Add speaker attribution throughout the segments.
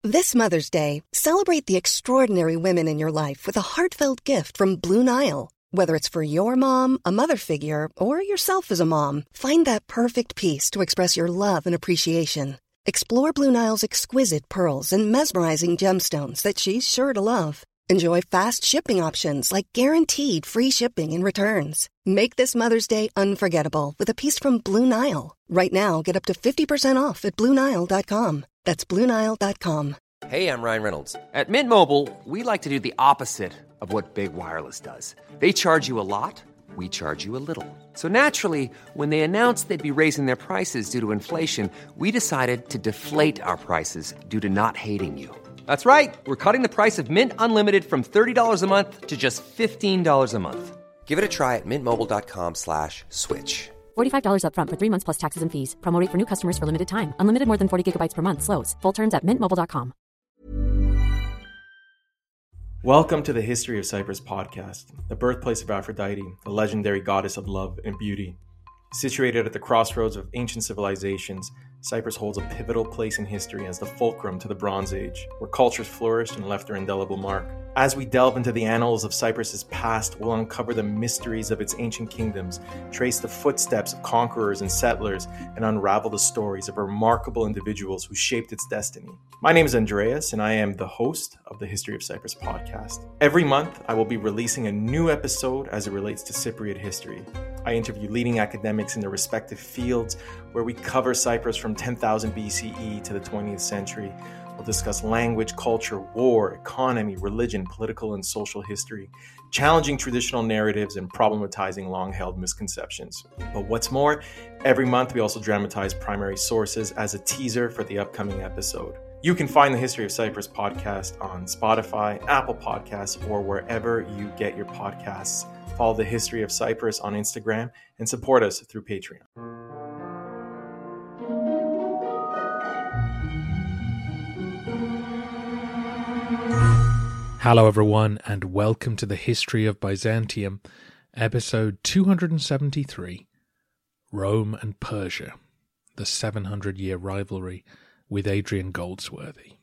Speaker 1: This Mother's Day, celebrate the extraordinary women in your life with a heartfelt gift from Blue Nile. Whether it's for your mom, a mother figure, or yourself as a mom, find that perfect piece to express your love and appreciation. Explore Blue Nile's exquisite pearls and mesmerizing gemstones that she's sure to love. Enjoy fast shipping options like guaranteed free shipping and returns. Make this Mother's Day unforgettable with a piece from Blue Nile. Right now, get up to 50% off at BlueNile.com. That's BlueNile.com.
Speaker 2: Hey, I'm Ryan Reynolds. At Mint Mobile, we like to do the opposite of what Big Wireless does. They charge you a lot, we charge you a little. So naturally, when they announced they'd be raising their prices due to inflation, we decided to deflate our prices due to not hating you. That's right. We're cutting the price of Mint Unlimited from $30 a month to just $15 a month. Give it a try at mintmobile.com/switch.
Speaker 3: $45 up front for 3 months plus taxes and fees. Promo rate for new customers for limited time. Unlimited more than 40 gigabytes per month. Slows full terms at mintmobile.com.
Speaker 4: Welcome to the History of Cyprus podcast, the birthplace of Aphrodite, the legendary goddess of love and beauty. Situated at the crossroads of ancient civilizations, Cyprus holds a pivotal place in history as the fulcrum to the Bronze Age, where cultures flourished and left their indelible mark. As we delve into the annals of Cyprus's past, we'll uncover the mysteries of its ancient kingdoms, trace the footsteps of conquerors and settlers, and unravel the stories of remarkable individuals who shaped its destiny. My name is Andreas, and I am the host of the History of Cyprus podcast. Every month, I will be releasing a new episode as it relates to Cypriot history. I interview leading academics in their respective fields, where we cover Cyprus from 10,000 BCE to the 20th century. We'll discuss language, culture, war, economy, religion, political and social history, challenging traditional narratives and problematizing long-held misconceptions. But what's more, every month we also dramatize primary sources as a teaser for the upcoming episode. You can find the History of Cyprus podcast on Spotify, Apple Podcasts, or wherever you get your podcasts. Follow the History of Cyprus on Instagram and support us through Patreon.
Speaker 5: Hello everyone, and welcome to the History of Byzantium, episode 273, Rome and Persia, the 700-year rivalry, with Adrian Goldsworthy.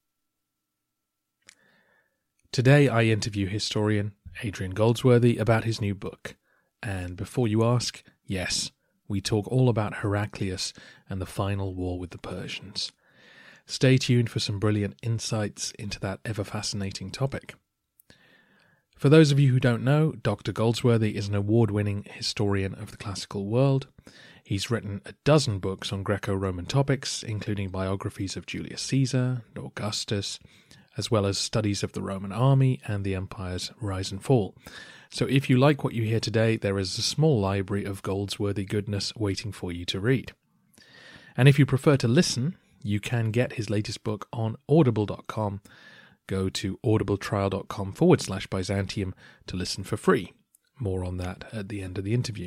Speaker 5: Today I interview historian Adrian Goldsworthy about his new book, and before you ask, yes, we talk all about Heraclius and the final war with the Persians. Stay tuned for some brilliant insights into that ever-fascinating topic. For those of you who don't know, Dr. Goldsworthy is an award-winning historian of the classical world. He's written a dozen books on Greco-Roman topics, including biographies of Julius Caesar and Augustus, as well as studies of the Roman army and the empire's rise and fall. So if you like what you hear today, there is a small library of Goldsworthy goodness waiting for you to read. And if you prefer to listen, you can get his latest book on audible.com. Go to audibletrial.com/Byzantium to listen for free. More on that at the end of the interview.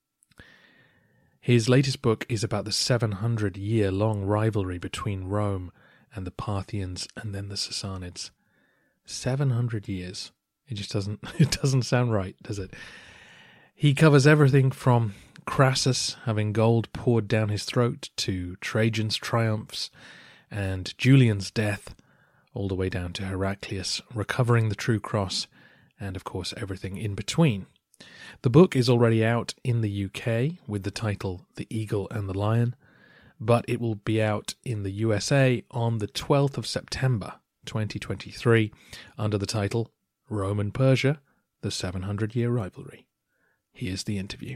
Speaker 5: His latest book is about the 700-year-long rivalry between Rome and the Parthians and then the Sassanids. 700 years. It just doesn't sound right, does it? He covers everything from Crassus having gold poured down his throat to Trajan's triumphs and Julian's death, all the way down to Heraclius recovering the true cross, and of course everything in between. The book is already out in the UK with the title The Eagle and the Lion, but it will be out in the USA on the 12th of September 2023 under the title Rome and Persia, the 700-year rivalry. Here's the interview.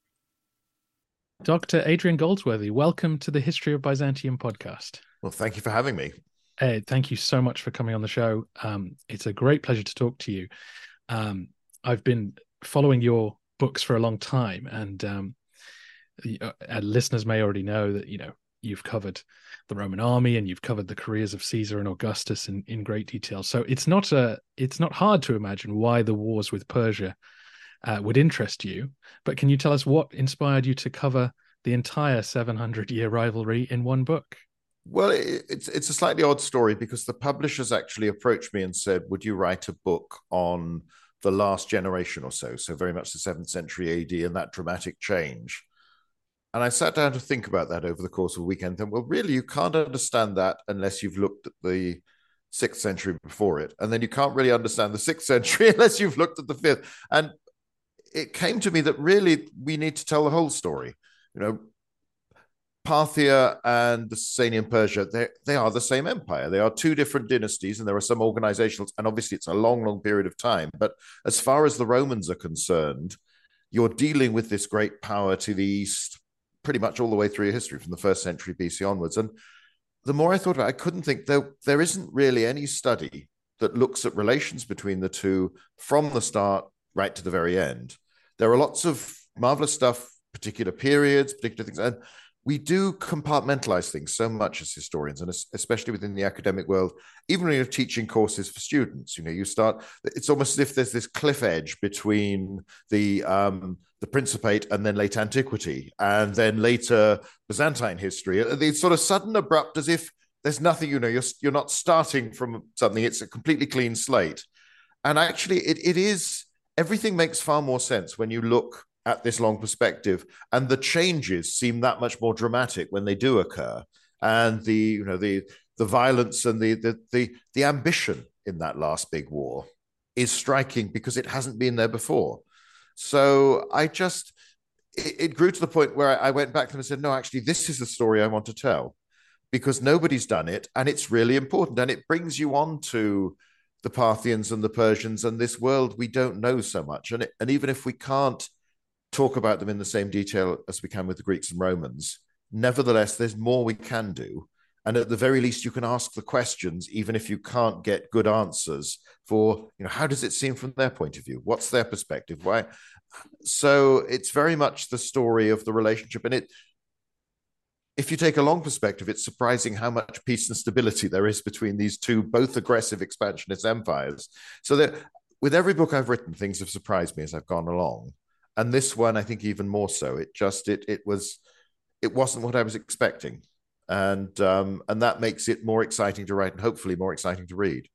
Speaker 5: Dr. Adrian Goldsworthy, welcome to the History of Byzantium podcast.
Speaker 6: Well, thank you for having me.
Speaker 5: Thank you so much for coming on the show. It's a great pleasure to talk to you. I've been following your books for a long time, and listeners may already know that you've covered the Roman army and you've covered the careers of Caesar and Augustus in great detail. So it's not hard to imagine why the wars with Persia would interest you. But can you tell us what inspired you to cover the entire 700-year rivalry in one book?
Speaker 6: Well, it's a slightly odd story because the publishers actually approached me and said, would you write a book on the last generation or so very much the 7th century AD and that dramatic change? And I sat down to think about that over the course of a weekend. And well, really, you can't understand that unless you've looked at the 6th century before it. And then you can't really understand the 6th century unless you've looked at the 5th. And it came to me that really we need to tell the whole story. Parthia and the Sasanian Persia, they are the same empire. They are two different dynasties, and there are some organizational, and obviously it's a long, long period of time. But as far as the Romans are concerned, you're dealing with this great power to the east pretty much all the way through your history from the 1st century BC onwards. And the more I thought about it, I couldn't think there isn't really any study that looks at relations between the two from the start right to the very end. There are lots of marvelous stuff, particular periods, particular things, and we do compartmentalize things so much as historians, and especially within the academic world. Even when you're teaching courses for students, it's almost as if there's this cliff edge between the Principate and then late antiquity, and then later Byzantine history. It's sort of sudden, abrupt, as if there's nothing. You're not starting from something. It's a completely clean slate, and actually, it is. Everything makes far more sense when you look at this long perspective, and the changes seem that much more dramatic when they do occur, and the violence and the ambition in that last big war is striking because it hasn't been there before. So it grew to the point where I went back to them and said, no, actually, this is the story I want to tell, because nobody's done it, and it's really important, and it brings you on to the Parthians and the Persians and this world we don't know so much, and even if we can't talk about them in the same detail as we can with the Greeks and Romans, nevertheless, there's more we can do. And at the very least, you can ask the questions, even if you can't get good answers for, how does it seem from their point of view? What's their perspective? Why? So it's very much the story of the relationship. And if you take a long perspective, it's surprising how much peace and stability there is between these two, both aggressive expansionist empires. So that with every book I've written, things have surprised me as I've gone along. And this one, I think, even more so. It wasn't what I was expecting, and that makes it more exciting to write and hopefully more exciting to read.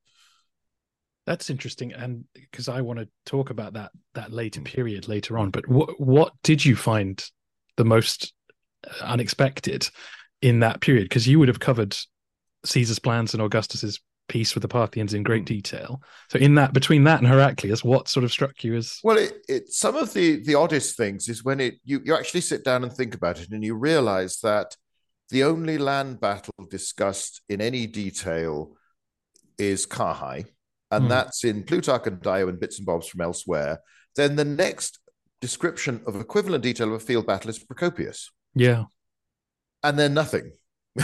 Speaker 5: That's interesting, and because I want to talk about that later period later on. But what did you find the most unexpected in that period? Because you would have covered Caesar's plans and Augustus's peace with the Parthians in great detail. So between that and Heraclius, what sort of struck you as?
Speaker 6: Well, some of the oddest things is when you actually sit down and think about it, and you realize that the only land battle discussed in any detail is Carrhae, and that's in Plutarch and Dio and bits and bobs from elsewhere. Then the next description of equivalent detail of a field battle is Procopius.
Speaker 5: Yeah.
Speaker 6: And then nothing.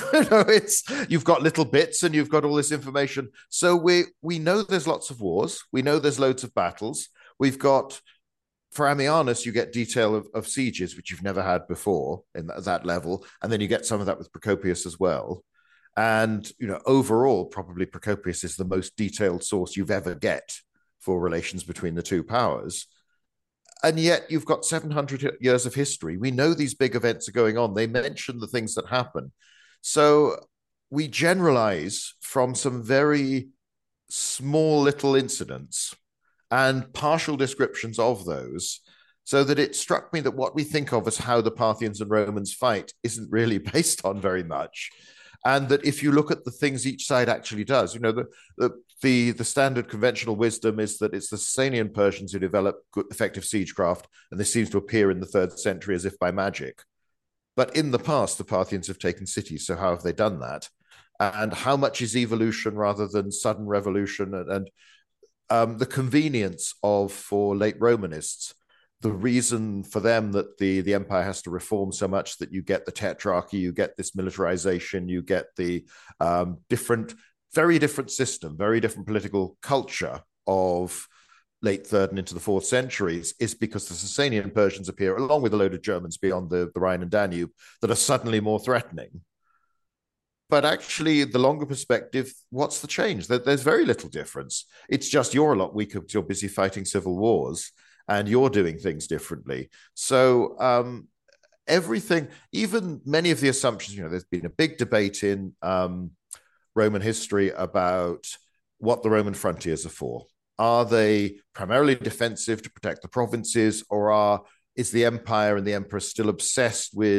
Speaker 6: You've got little bits and you've got all this information. So we know there's lots of wars. We know there's loads of battles. We've got, for Ammianus, you get detail of sieges, which you've never had before in that level. And then you get some of that with Procopius as well. And, overall, probably Procopius is the most detailed source you've ever get for relations between the two powers. And yet you've got 700 years of history. We know these big events are going on. They mention the things that happen. So we generalize from some very small little incidents and partial descriptions of those, so that it struck me that what we think of as how the Parthians and Romans fight isn't really based on very much. And that if you look at the things each side actually does, the standard conventional wisdom is that it's the Sasanian Persians who develop good, effective siegecraft, and this seems to appear in the 3rd century as if by magic. But in the past, the Parthians have taken cities. So how have they done that? And how much is evolution rather than sudden revolution? And the convenience for late Romanists, the reason for them that the empire has to reform so much that you get the tetrarchy, you get this militarization, you get the very different system, very different political culture of late 3rd and into the 4th centuries, is because the Sasanian Persians appear, along with a load of Germans beyond the Rhine and Danube, that are suddenly more threatening. But actually, the longer perspective, what's the change? There's very little difference. It's just you're a lot weaker because you're busy fighting civil wars and you're doing things differently. So everything, even many of the assumptions, there's been a big debate in Roman history about what the Roman frontiers are for. Are they primarily defensive to protect the provinces, or is the empire and the emperor still obsessed with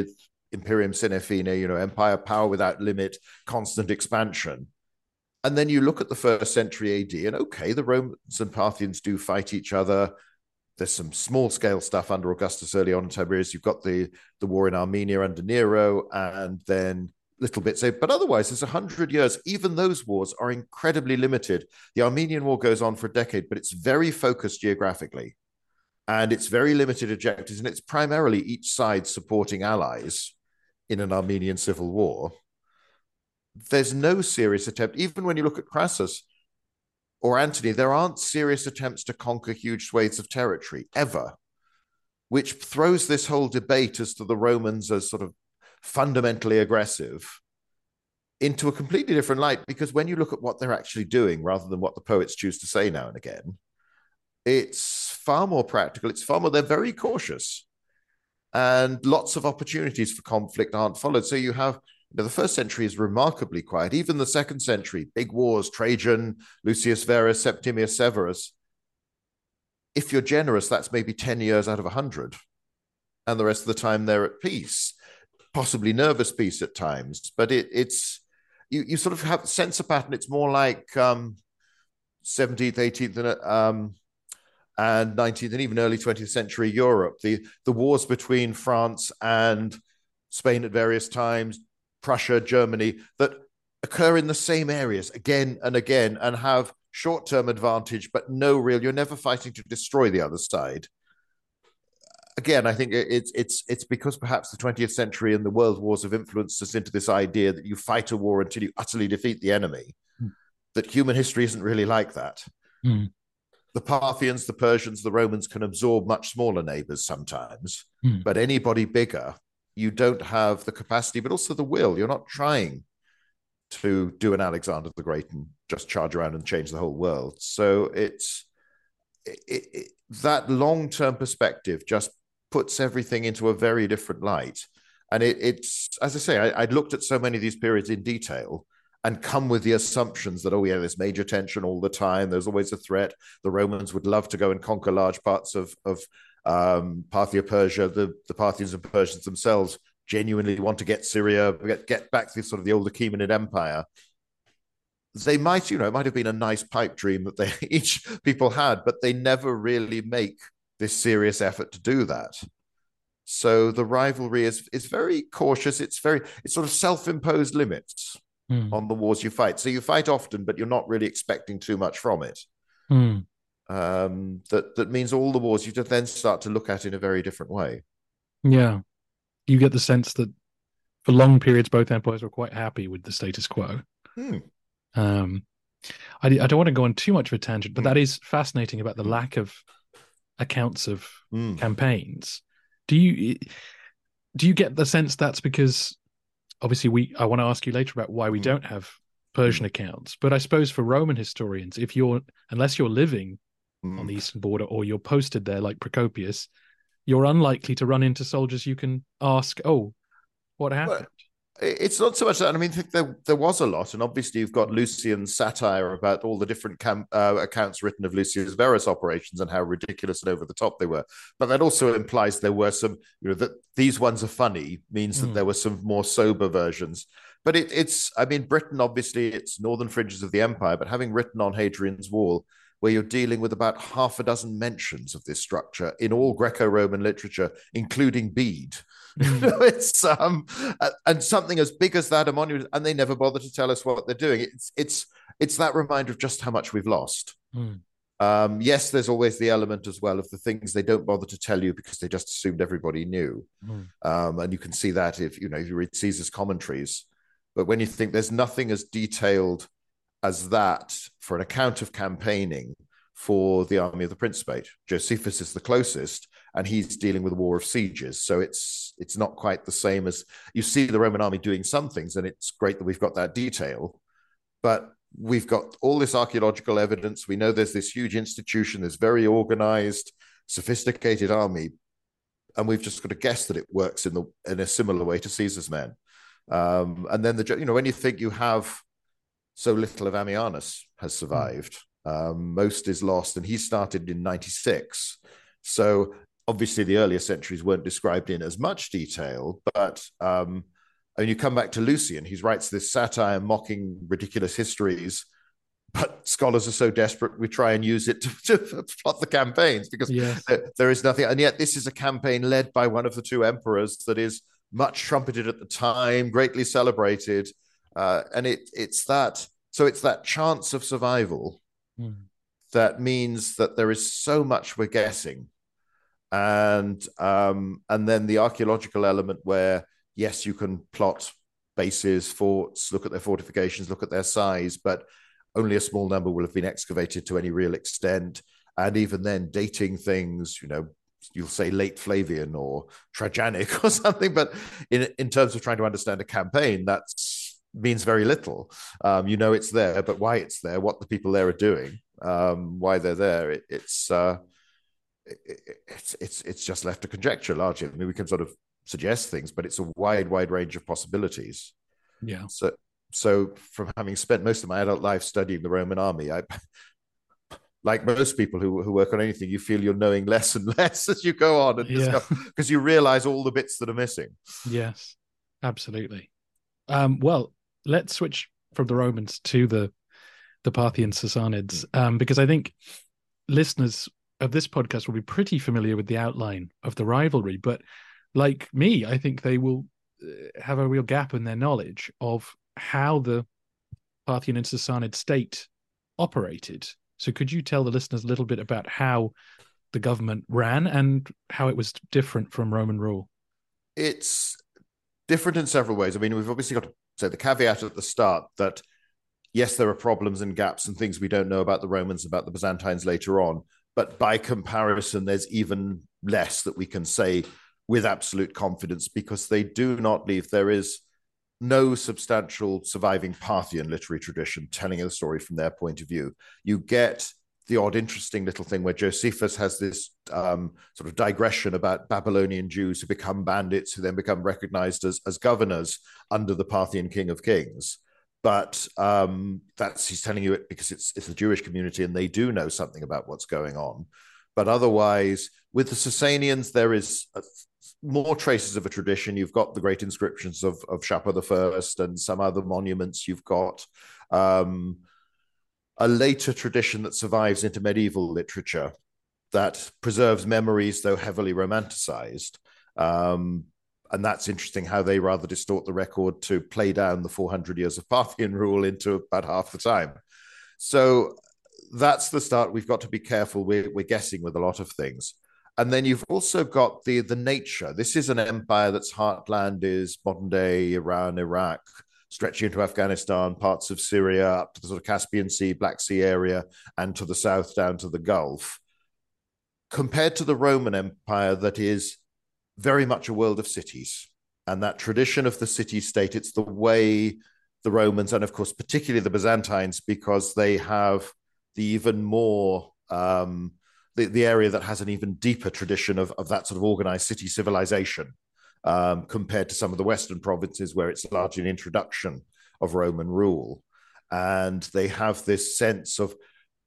Speaker 6: Imperium Sine Fine, empire, power without limit, constant expansion. And then you look at the 1st century AD, and okay, the Romans and Parthians do fight each other. There's some small scale stuff under Augustus early on in Tiberius. You've got the war in Armenia under Nero, and then little bits. But otherwise, there's 100 years. Even those wars are incredibly limited. The Armenian War goes on for a decade, but it's very focused geographically. And it's very limited objectives. And it's primarily each side supporting allies in an Armenian civil war. There's no serious attempt. Even when you look at Crassus or Antony, there aren't serious attempts to conquer huge swathes of territory ever, which throws this whole debate as to the Romans as sort of fundamentally aggressive into a completely different light, because when you look at what they're actually doing rather than what the poets choose to say now and again, it's far more practical. It's far more, they're very cautious, and lots of opportunities for conflict aren't followed. So you have, the 1st century is remarkably quiet. Even the 2nd century, big wars, Trajan, Lucius Verus, Septimius Severus. If you're generous, that's maybe 10 years out of 100. And the rest of the time they're at peace, possibly nervous peace at times. But it's you sort of have sense a pattern. It's more like 17th, 18th, and 19th, and even early 20th century Europe. The wars between France and Spain at various times, Prussia, Germany, that occur in the same areas again and again and have short-term advantage, but no real, you're never fighting to destroy the other side. Again, I think it's because perhaps the 20th century and the world wars have influenced us into this idea that you fight a war until you utterly defeat the enemy, that human history isn't really like that. The Parthians, the Persians, the Romans can absorb much smaller neighbors sometimes, but anybody bigger, you don't have the capacity, but also the will. You're not trying to do an Alexander the Great and just charge around and change the whole world. So that long-term perspective just puts everything into a very different light. And it's, as I say, I'd looked at so many of these periods in detail and come with the assumptions that, oh yeah, there's major tension all the time. There's always a threat. The Romans would love to go and conquer large parts of Parthia, Persia. The Parthians and Persians themselves genuinely want to get Syria, get back to sort of the old Achaemenid Empire. They might, it might have been a nice pipe dream that each people had, but they never really make this serious effort to do that. So the rivalry is very cautious. It's sort of self-imposed limits on the wars you fight. So you fight often, but you're not really expecting too much from it. That means all the wars you then start to look at in a very different way.
Speaker 5: Yeah. You get the sense that for long periods, both empires were quite happy with the status quo. I don't want to go on too much of a tangent, but that is fascinating about the lack of accounts of campaigns. Do you get the sense that's because, obviously, I want to ask you later about why we don't have Persian accounts, but I suppose for Roman historians, unless you're living on the eastern border or you're posted there like Procopius, you're unlikely to run into soldiers you can ask, oh, what happened?
Speaker 6: Well, it's not so much that. I mean, I think there was a lot, and obviously you've got Lucian's satire about all the different accounts written of Lucius Verus operations and how ridiculous and over the top they were. But that also implies there were some, that these ones are funny means that there were some more sober versions. But I mean, Britain, obviously, it's northern fringes of the empire, but having written on Hadrian's Wall, where you're dealing with about half a dozen mentions of this structure in all Greco-Roman literature, including Bede. It's and something as big as that, a monument, and they never bother to tell us what they're doing. It's that reminder of just how much we've lost. Yes, there's always the element as well of the things they don't bother to tell you because they just assumed everybody knew. And you can see that if you read Caesar's commentaries. But when you think there's nothing as detailed as that for an account of campaigning for the army of the Principate, Josephus is the closest, and he's dealing with a war of sieges. So it's not quite the same as you see the Roman army doing some things, and it's great that we've got that detail. But we've got all this archaeological evidence. We know there's this huge institution, this very organized, sophisticated army, and we've just got to guess that it works in a similar way to Caesar's men. And then when you think you have so little of Ammianus has survived, most is lost, and he started in 96. So obviously the earlier centuries weren't described in as much detail, but and you come back to Lucian, he writes this satire mocking ridiculous histories, but scholars are so desperate we try and use it to plot the campaigns because there is nothing. And yet this is a campaign led by one of the two emperors that is much trumpeted at the time, greatly celebrated. And it's that chance of survival that means that there is so much we're guessing. And then the archaeological element where, yes, you can plot bases, forts, look at their fortifications, look at their size, but only a small number will have been excavated to any real extent. And even then, dating things, you'll say late Flavian or Trajanic or something, but in terms of trying to understand a campaign, that means very little. It's there, but why it's there, what the people there are doing, why they're there, it's just left to conjecture largely. I mean, we can sort of suggest things, but it's a wide range of possibilities.
Speaker 5: Yeah.
Speaker 6: So from having spent most of my adult life studying the Roman army, I, like most people who work on anything, you feel you're knowing less and less as you go on and discover, because you realize all the bits that are missing.
Speaker 5: Yes, absolutely. Well, let's switch from the Romans to the Parthian Sassanids, because I think listeners of this podcast will be pretty familiar with the outline of the rivalry, but like me, I think they will have a real gap in their knowledge of how the Parthian and Sassanid state operated. So could you tell the listeners a little bit about how the government ran and how it was different from Roman rule?
Speaker 6: It's different in several ways. I mean, we've obviously got to say the caveat at the start that, yes, there are problems and gaps and things we don't know about the Romans, about the Byzantines later on, but by comparison, there's even less that we can say with absolute confidence because they do not leave. There is no substantial surviving Parthian literary tradition telling the story from their point of view. You get the odd interesting little thing where Josephus has this sort of digression about Babylonian Jews who become bandits, who then become recognized as governors under the Parthian king of kings. But he's telling you it because it's the Jewish community and they do know something about what's going on. But otherwise, with the Sassanians, there is more traces of a tradition. You've got the great inscriptions of Shapur I and some other monuments. You've got a later tradition that survives into medieval literature that preserves memories, though heavily romanticized. And that's interesting how they rather distort the record to play down the 400 years of Parthian rule into about half the time. So that's the start. We've got to be careful. We're guessing with a lot of things. And then you've also got the nature. This is an empire that's heartland is modern day Iran, Iraq, stretching into Afghanistan, parts of Syria, up to the sort of Caspian Sea, Black Sea area, and to the south down to the Gulf. Compared to the Roman Empire that is very much a world of cities. And that tradition of the city-state, it's the way the Romans, and of course, particularly the Byzantines, because they have the even more, the area that has an even deeper tradition of that sort of organized city civilization compared to some of the Western provinces where it's largely an introduction of Roman rule. And they have this sense of,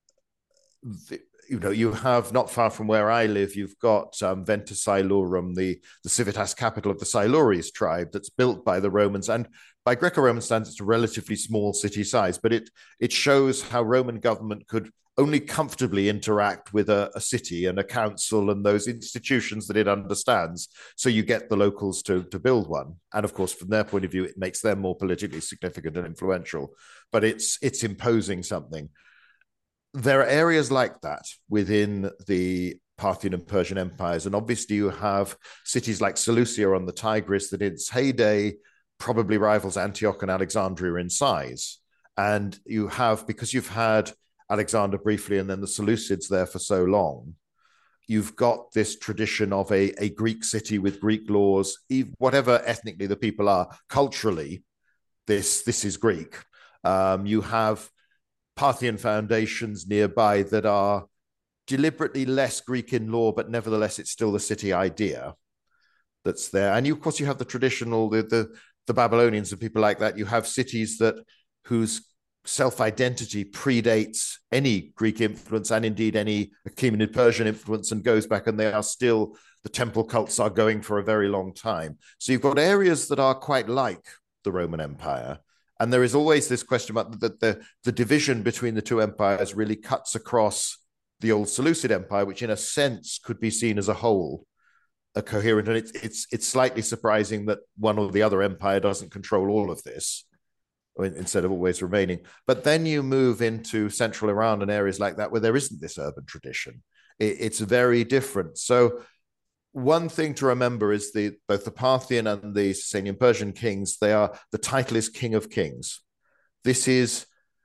Speaker 6: you have not far from where I live, you've got Ventus Silorum, the civitas capital of the Silures tribe that's built by the Romans. And by Greco-Roman standards, it's a relatively small city size, but it shows how Roman government could only comfortably interact with a city and a council and those institutions that it understands. So you get the locals to build one. And of course, from their point of view, it makes them more politically significant and influential, but it's imposing something. There are areas like that within the Parthian and Persian empires. And obviously you have cities like Seleucia on the Tigris that in its heyday probably rivals Antioch and Alexandria in size. And you have, because you've had Alexander briefly and then the Seleucids there for so long, you've got this tradition of a Greek city with Greek laws, whatever ethnically the people are, culturally, this is Greek. You have Parthian foundations nearby that are deliberately less Greek in law, but nevertheless, it's still the city idea that's there. And of course, you have the traditional, the Babylonians and people like that. You have cities whose self-identity predates any Greek influence and indeed any Achaemenid Persian influence and goes back, and they are still the temple cults are going for a very long time. So you've got areas that are quite like the Roman Empire. And there is always this question about the division between the two empires really cuts across the old Seleucid Empire, which in a sense could be seen as a whole, a coherent. And it's slightly surprising that one or the other empire doesn't control all of this instead of always remaining. But then you move into central Iran and areas like that where there isn't this urban tradition. It's very different. So one thing to remember is both the Parthian and the Sasanian Persian kings, the title is King of Kings. This is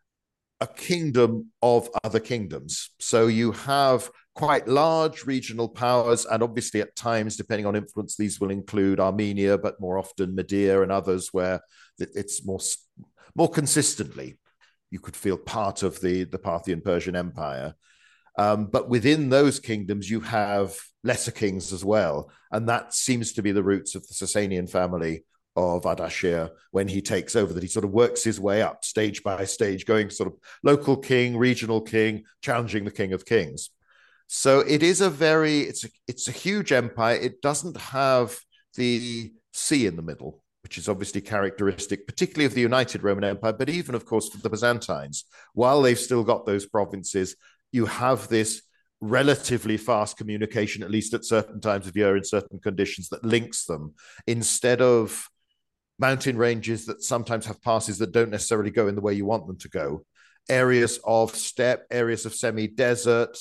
Speaker 6: a kingdom of other kingdoms. So you have quite large regional powers, and obviously at times, depending on influence, these will include Armenia, but more often Media and others where it's more consistently, you could feel part of the Parthian Persian Empire. But within those kingdoms, you have lesser kings as well. And that seems to be the roots of the Sasanian family of Ardashir when he takes over, that he sort of works his way up stage by stage, going sort of local king, regional king, challenging the king of kings. So it is it's a huge empire. It doesn't have the sea in the middle, which is obviously characteristic, particularly of the United Roman Empire, but even, of course, for the Byzantines. While they've still got those provinces, you have this relatively fast communication, at least at certain times of year in certain conditions, that links them, instead of mountain ranges that sometimes have passes that don't necessarily go in the way you want them to go. Areas of steppe, areas of semi-desert,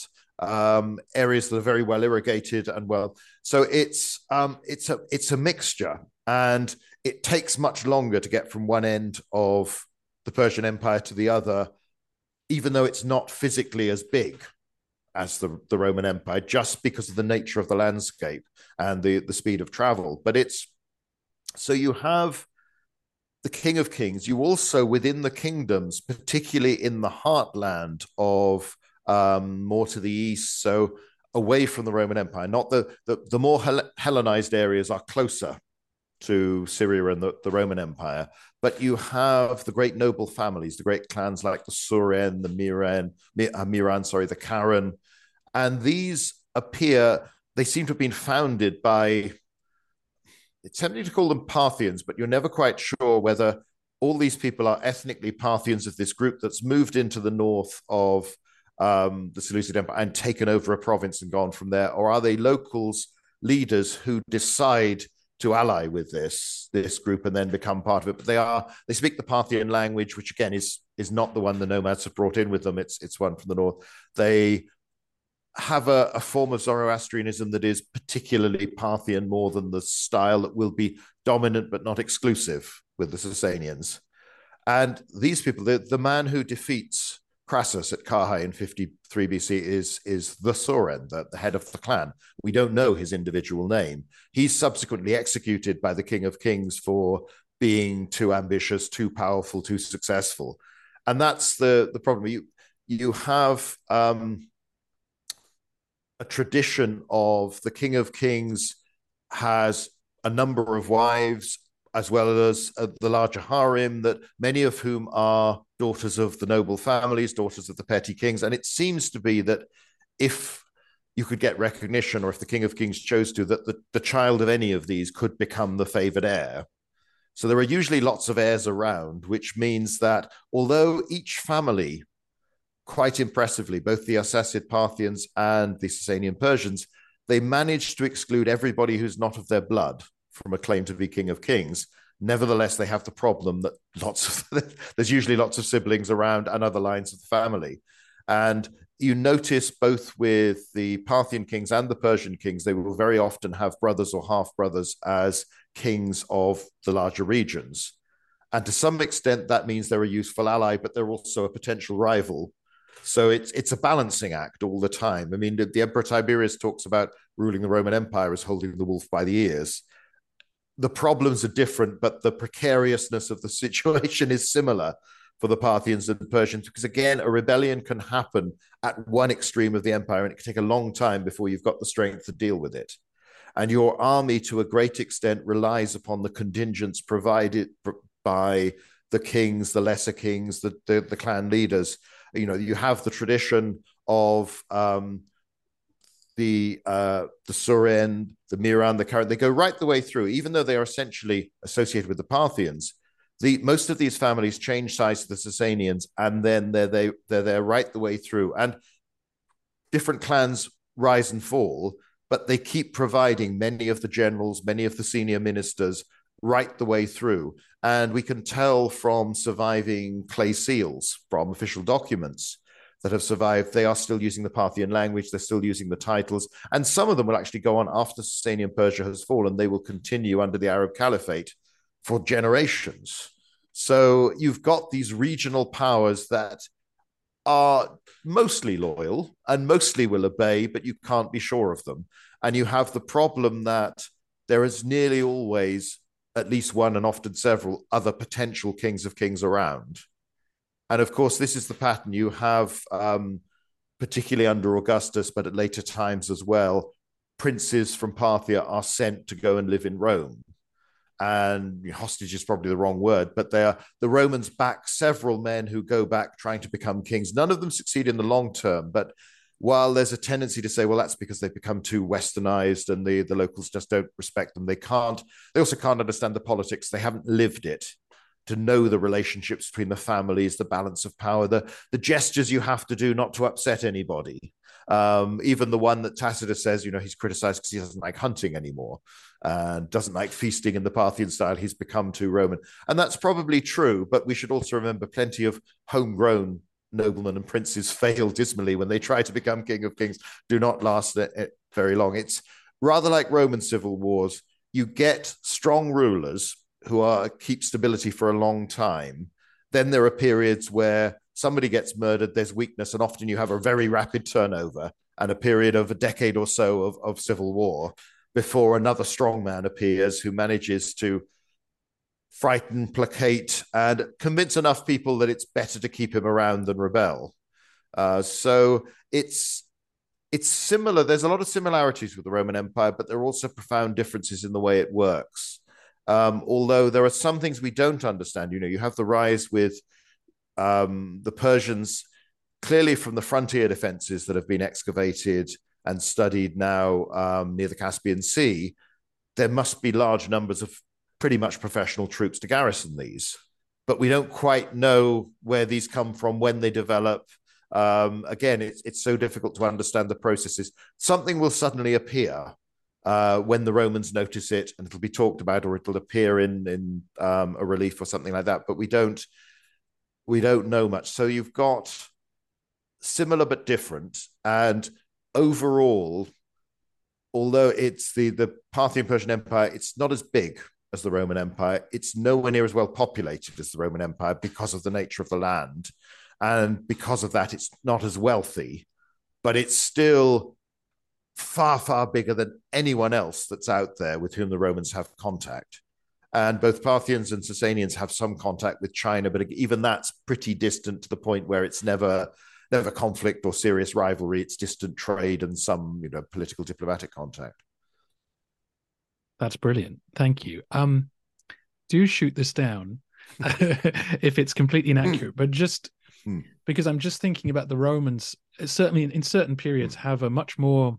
Speaker 6: areas that are very well irrigated and well. So it's a mixture, and it takes much longer to get from one end of the Persian Empire to the other, even though it's not physically as big as the Roman Empire, just because of the nature of the landscape and the speed of travel. But so you have the King of Kings. You also, within the kingdoms, particularly in the heartland of more to the east, so away from the Roman Empire, not the more Hellenized areas are closer to Syria and the Roman Empire, but you have the great noble families, the great clans like the Suren, the Miran, the Karen, and these they seem to have been founded by, it's tempting to call them Parthians, but you're never quite sure whether all these people are ethnically Parthians of this group that's moved into the north of the Seleucid Empire and taken over a province and gone from there, or are they locals, leaders who decide to ally with this group and then become part of it? But they speak the Parthian language, which again is not the one the nomads have brought in with them. It's one from the north. They have a form of Zoroastrianism that is particularly Parthian, more than the style that will be dominant but not exclusive with the Sasanians. And these people, the man who defeats Crassus at Carrhae in 53 BC is the Soren, the head of the clan. We don't know his individual name. He's subsequently executed by the King of Kings for being too ambitious, too powerful, too successful. And that's the problem. You have a tradition of the King of Kings has a number of wives, as well as the larger harem, that many of whom are daughters of the noble families, daughters of the petty kings. And it seems to be that if you could get recognition, or if the King of Kings chose to, that the child of any of these could become the favored heir. So there are usually lots of heirs around, which means that although each family, quite impressively, both the Arsacid Parthians and the Sasanian Persians, they managed to exclude everybody who's not of their blood from a claim to be King of Kings. Nevertheless, they have the problem that there's usually lots of siblings around and other lines of the family. And you notice both with the Parthian kings and the Persian kings, they will very often have brothers or half-brothers as kings of the larger regions. And to some extent, that means they're a useful ally, but they're also a potential rival. So it's a balancing act all the time. I mean, the Emperor Tiberius talks about ruling the Roman Empire as holding the wolf by the ears. The problems are different, but the precariousness of the situation is similar for the Parthians and the Persians, because again, a rebellion can happen at one extreme of the empire, and it can take a long time before you've got the strength to deal with it. And your army, to a great extent, relies upon the contingents provided by the kings, the lesser kings, the clan leaders. You know, you have the tradition of the Suren, the Miran, the Karen. They go right the way through, even though they are essentially associated with the Parthians. Most of these families change size to the Sasanians, and then they're there right the way through. And different clans rise and fall, but they keep providing many of the generals, many of the senior ministers right the way through. And we can tell from surviving clay seals from official documents that have survived, they are still using the Parthian language, they're still using the titles, and some of them will actually go on after Sasanian Persia has fallen. They will continue under the Arab Caliphate for generations. So you've got these regional powers that are mostly loyal and mostly will obey, but you can't be sure of them. And you have the problem that there is nearly always at least one and often several other potential kings of kings around. And of course, this is the pattern you have, particularly under Augustus, but at later times as well. Princes from Parthia are sent to go and live in Rome. And hostage is probably the wrong word, but the Romans back several men who go back trying to become kings. None of them succeed in the long term, but while there's a tendency to say, well, that's because they've become too westernized and the locals just don't respect them. They also can't understand the politics. They haven't lived it to know the relationships between the families, the balance of power, the gestures you have to do not to upset anybody. Even the one that Tacitus says, he's criticized because he doesn't like hunting anymore and doesn't like feasting in the Parthian style. He's become too Roman. And that's probably true, but we should also remember plenty of homegrown noblemen and princes fail dismally when they try to become king of kings, do not last very long. It's rather like Roman civil wars. You get strong rulers who keep stability for a long time. Then there are periods where somebody gets murdered, there's weakness, and often you have a very rapid turnover and a period of a decade or so of civil war before another strong man appears who manages to frighten, placate, and convince enough people that it's better to keep him around than rebel. So it's similar. There's a lot of similarities with the Roman Empire, but there are also profound differences in the way it works. Although there are some things we don't understand. You have the rise with the Persians, clearly from the frontier defenses that have been excavated and studied now near the Caspian Sea. There must be large numbers of pretty much professional troops to garrison these, but we don't quite know where these come from, when they develop. Again, it's so difficult to understand the processes. Something will suddenly appear when the Romans notice it, and it'll be talked about, or it'll appear in a relief or something like that. But we don't know much. So you've got similar but different. And overall, although it's the Parthian Persian Empire, it's not as big as the Roman Empire. It's nowhere near as well populated as the Roman Empire because of the nature of the land. And because of that, it's not as wealthy, but it's still far, far bigger than anyone else that's out there with whom the Romans have contact. And both Parthians and Sasanians have some contact with China, but even that's pretty distant to the point where it's never conflict or serious rivalry. It's distant trade and some, political diplomatic contact.
Speaker 5: That's brilliant. Thank you. Do shoot this down if it's completely inaccurate, but just because I'm just thinking about the Romans, certainly in certain periods, have a much more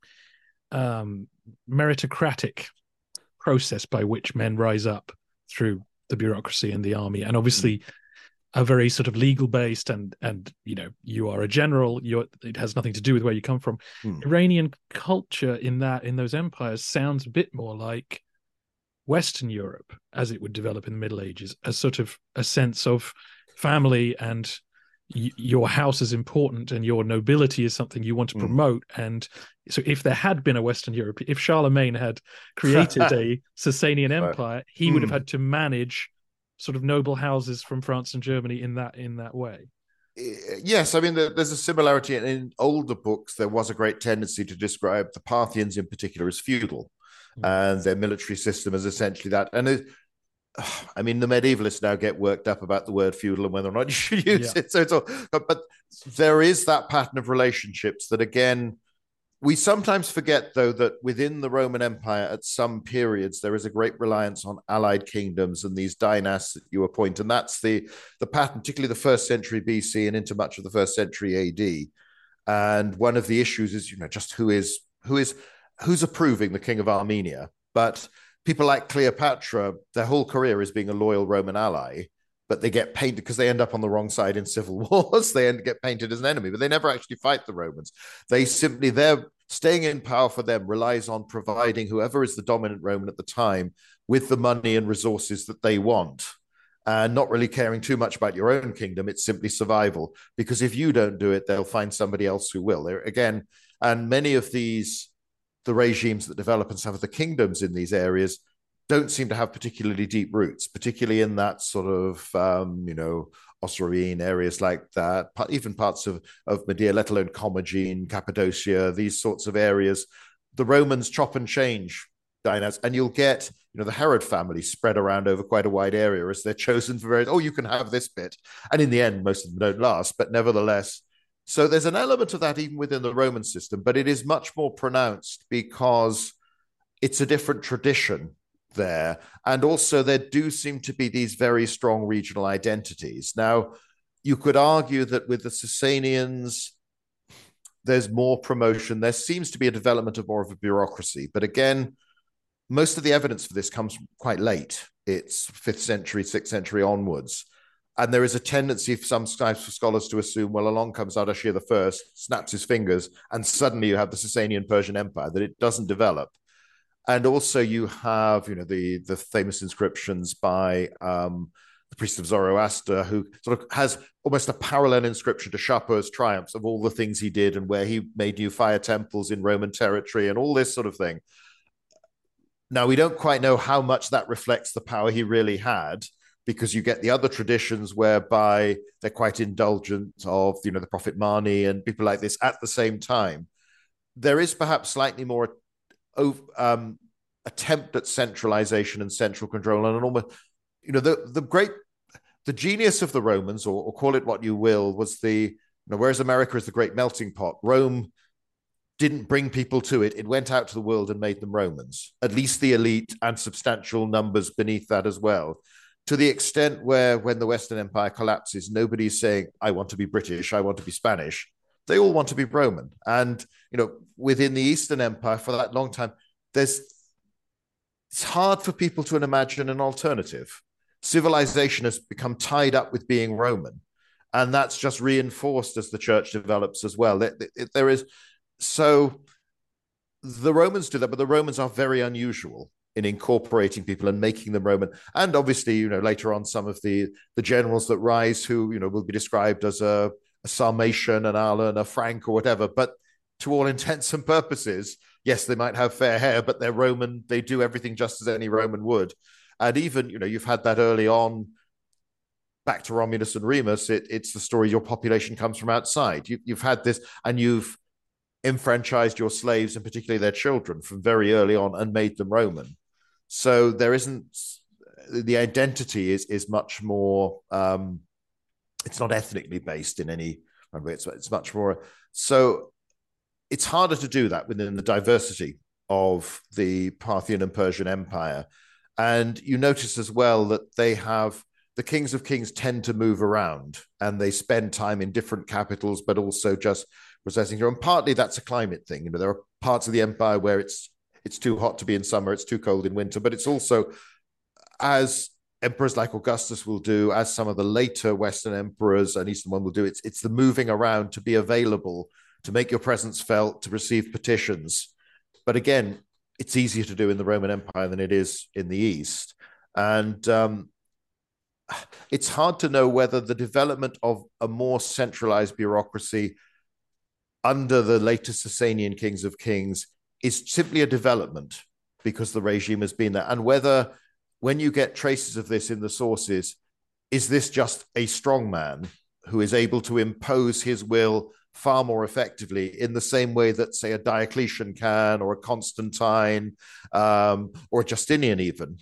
Speaker 5: meritocratic process by which men rise up through the bureaucracy and the army, and obviously are very sort of legal based, and you are a general, it has nothing to do with where you come from. Iranian culture in those empires sounds a bit more like Western Europe as it would develop in the Middle Ages, as sort of a sense of family, and your house is important and your nobility is something you want to promote. And so if there had been a Western Europe, if Charlemagne had created a Sasanian empire, he would have had to manage sort of noble houses from France and Germany in that way.
Speaker 6: Yes, I mean, there's a similarity. In older books, there was a great tendency to describe the Parthians in particular as feudal, and their military system as essentially that. And I mean, the medievalists now get worked up about the word feudal and whether or not you should use it. So it's all, but there is that pattern of relationships that, again, we sometimes forget, though, that within the Roman Empire, at some periods, there is a great reliance on allied kingdoms and these dynasts that you appoint. And that's the pattern, particularly the 1st century BC and into much of the 1st century AD. And one of the issues is, just who's approving the king of Armenia. But people like Cleopatra, their whole career is being a loyal Roman ally, but they get painted because they end up on the wrong side in civil wars. They get painted as an enemy, but they never actually fight the Romans. Their staying in power for them relies on providing whoever is the dominant Roman at the time with the money and resources that they want, and not really caring too much about your own kingdom. It's simply survival, because if you don't do it, they'll find somebody else who will. Again, and many of the regimes that develop and some of the kingdoms in these areas don't seem to have particularly deep roots, particularly in that sort of, Osroene areas like that, even parts of Medea, let alone Commagene, Cappadocia, these sorts of areas. The Romans chop and change dynasties, and you'll get, the Herod family spread around over quite a wide area as they're chosen for various, you can have this bit. And in the end, most of them don't last, but nevertheless. So there's an element of that even within the Roman system, but it is much more pronounced because it's a different tradition there. And also there do seem to be these very strong regional identities. Now, you could argue that with the Sasanians, there's more promotion. There seems to be a development of more of a bureaucracy. But again, most of the evidence for this comes quite late. It's 5th century, 6th century onwards. And there is a tendency for some scholars to assume, well, along comes Ardashir I, snaps his fingers, and suddenly you have the Sasanian Persian Empire, that it doesn't develop. And also you have, the famous inscriptions by the priest of Zoroaster, who sort of has almost a parallel inscription to Shapur's triumphs of all the things he did and where he made new fire temples in Roman territory and all this sort of thing. Now, we don't quite know how much that reflects the power he really had, because you get the other traditions whereby they're quite indulgent of, the Prophet Mani and people like this at the same time. There is perhaps slightly more attempt at centralization and central control, and an almost, the genius of the Romans, or call it what you will, was whereas America is the great melting pot, Rome didn't bring people to it. It went out to the world and made them Romans, at least the elite and substantial numbers beneath that as well. To the extent where when the Western Empire collapses, nobody's saying, I want to be British, I want to be Spanish. They all want to be Roman. And, within the Eastern Empire for that long time, it's hard for people to imagine an alternative. Civilization has become tied up with being Roman. And that's just reinforced as the church develops as well. There is, so the Romans do that, but the Romans are very unusual in incorporating people and making them Roman. And obviously, later on, some of the generals that rise who, will be described as a Sarmatian, an Alan, a Frank or whatever, but to all intents and purposes, yes, they might have fair hair, but they're Roman. They do everything just as any Roman would. And even, you've had that early on, back to Romulus and Remus, it's the story your population comes from outside. You've had this, and you've enfranchised your slaves, and particularly their children, from very early on and made them Roman. So there isn't, the identity is much more, it's not ethnically based in any way. It's much more, so it's harder to do that within the diversity of the Parthian and Persian Empire. And you notice as well that the kings of kings tend to move around and they spend time in different capitals, but also just possessing here. And partly that's a climate thing. There are parts of the empire where it's too hot to be in summer, it's too cold in winter, but it's also, as emperors like Augustus will do, as some of the later Western emperors and Eastern one will do, it's the moving around to be available, to make your presence felt, to receive petitions. But again, it's easier to do in the Roman Empire than it is in the East. And it's hard to know whether the development of a more centralized bureaucracy under the later Sasanian kings of kings is simply a development because the regime has been there. And whether, when you get traces of this in the sources, is this just a strong man who is able to impose his will far more effectively in the same way that, say, a Diocletian can, or a Constantine, or a Justinian even,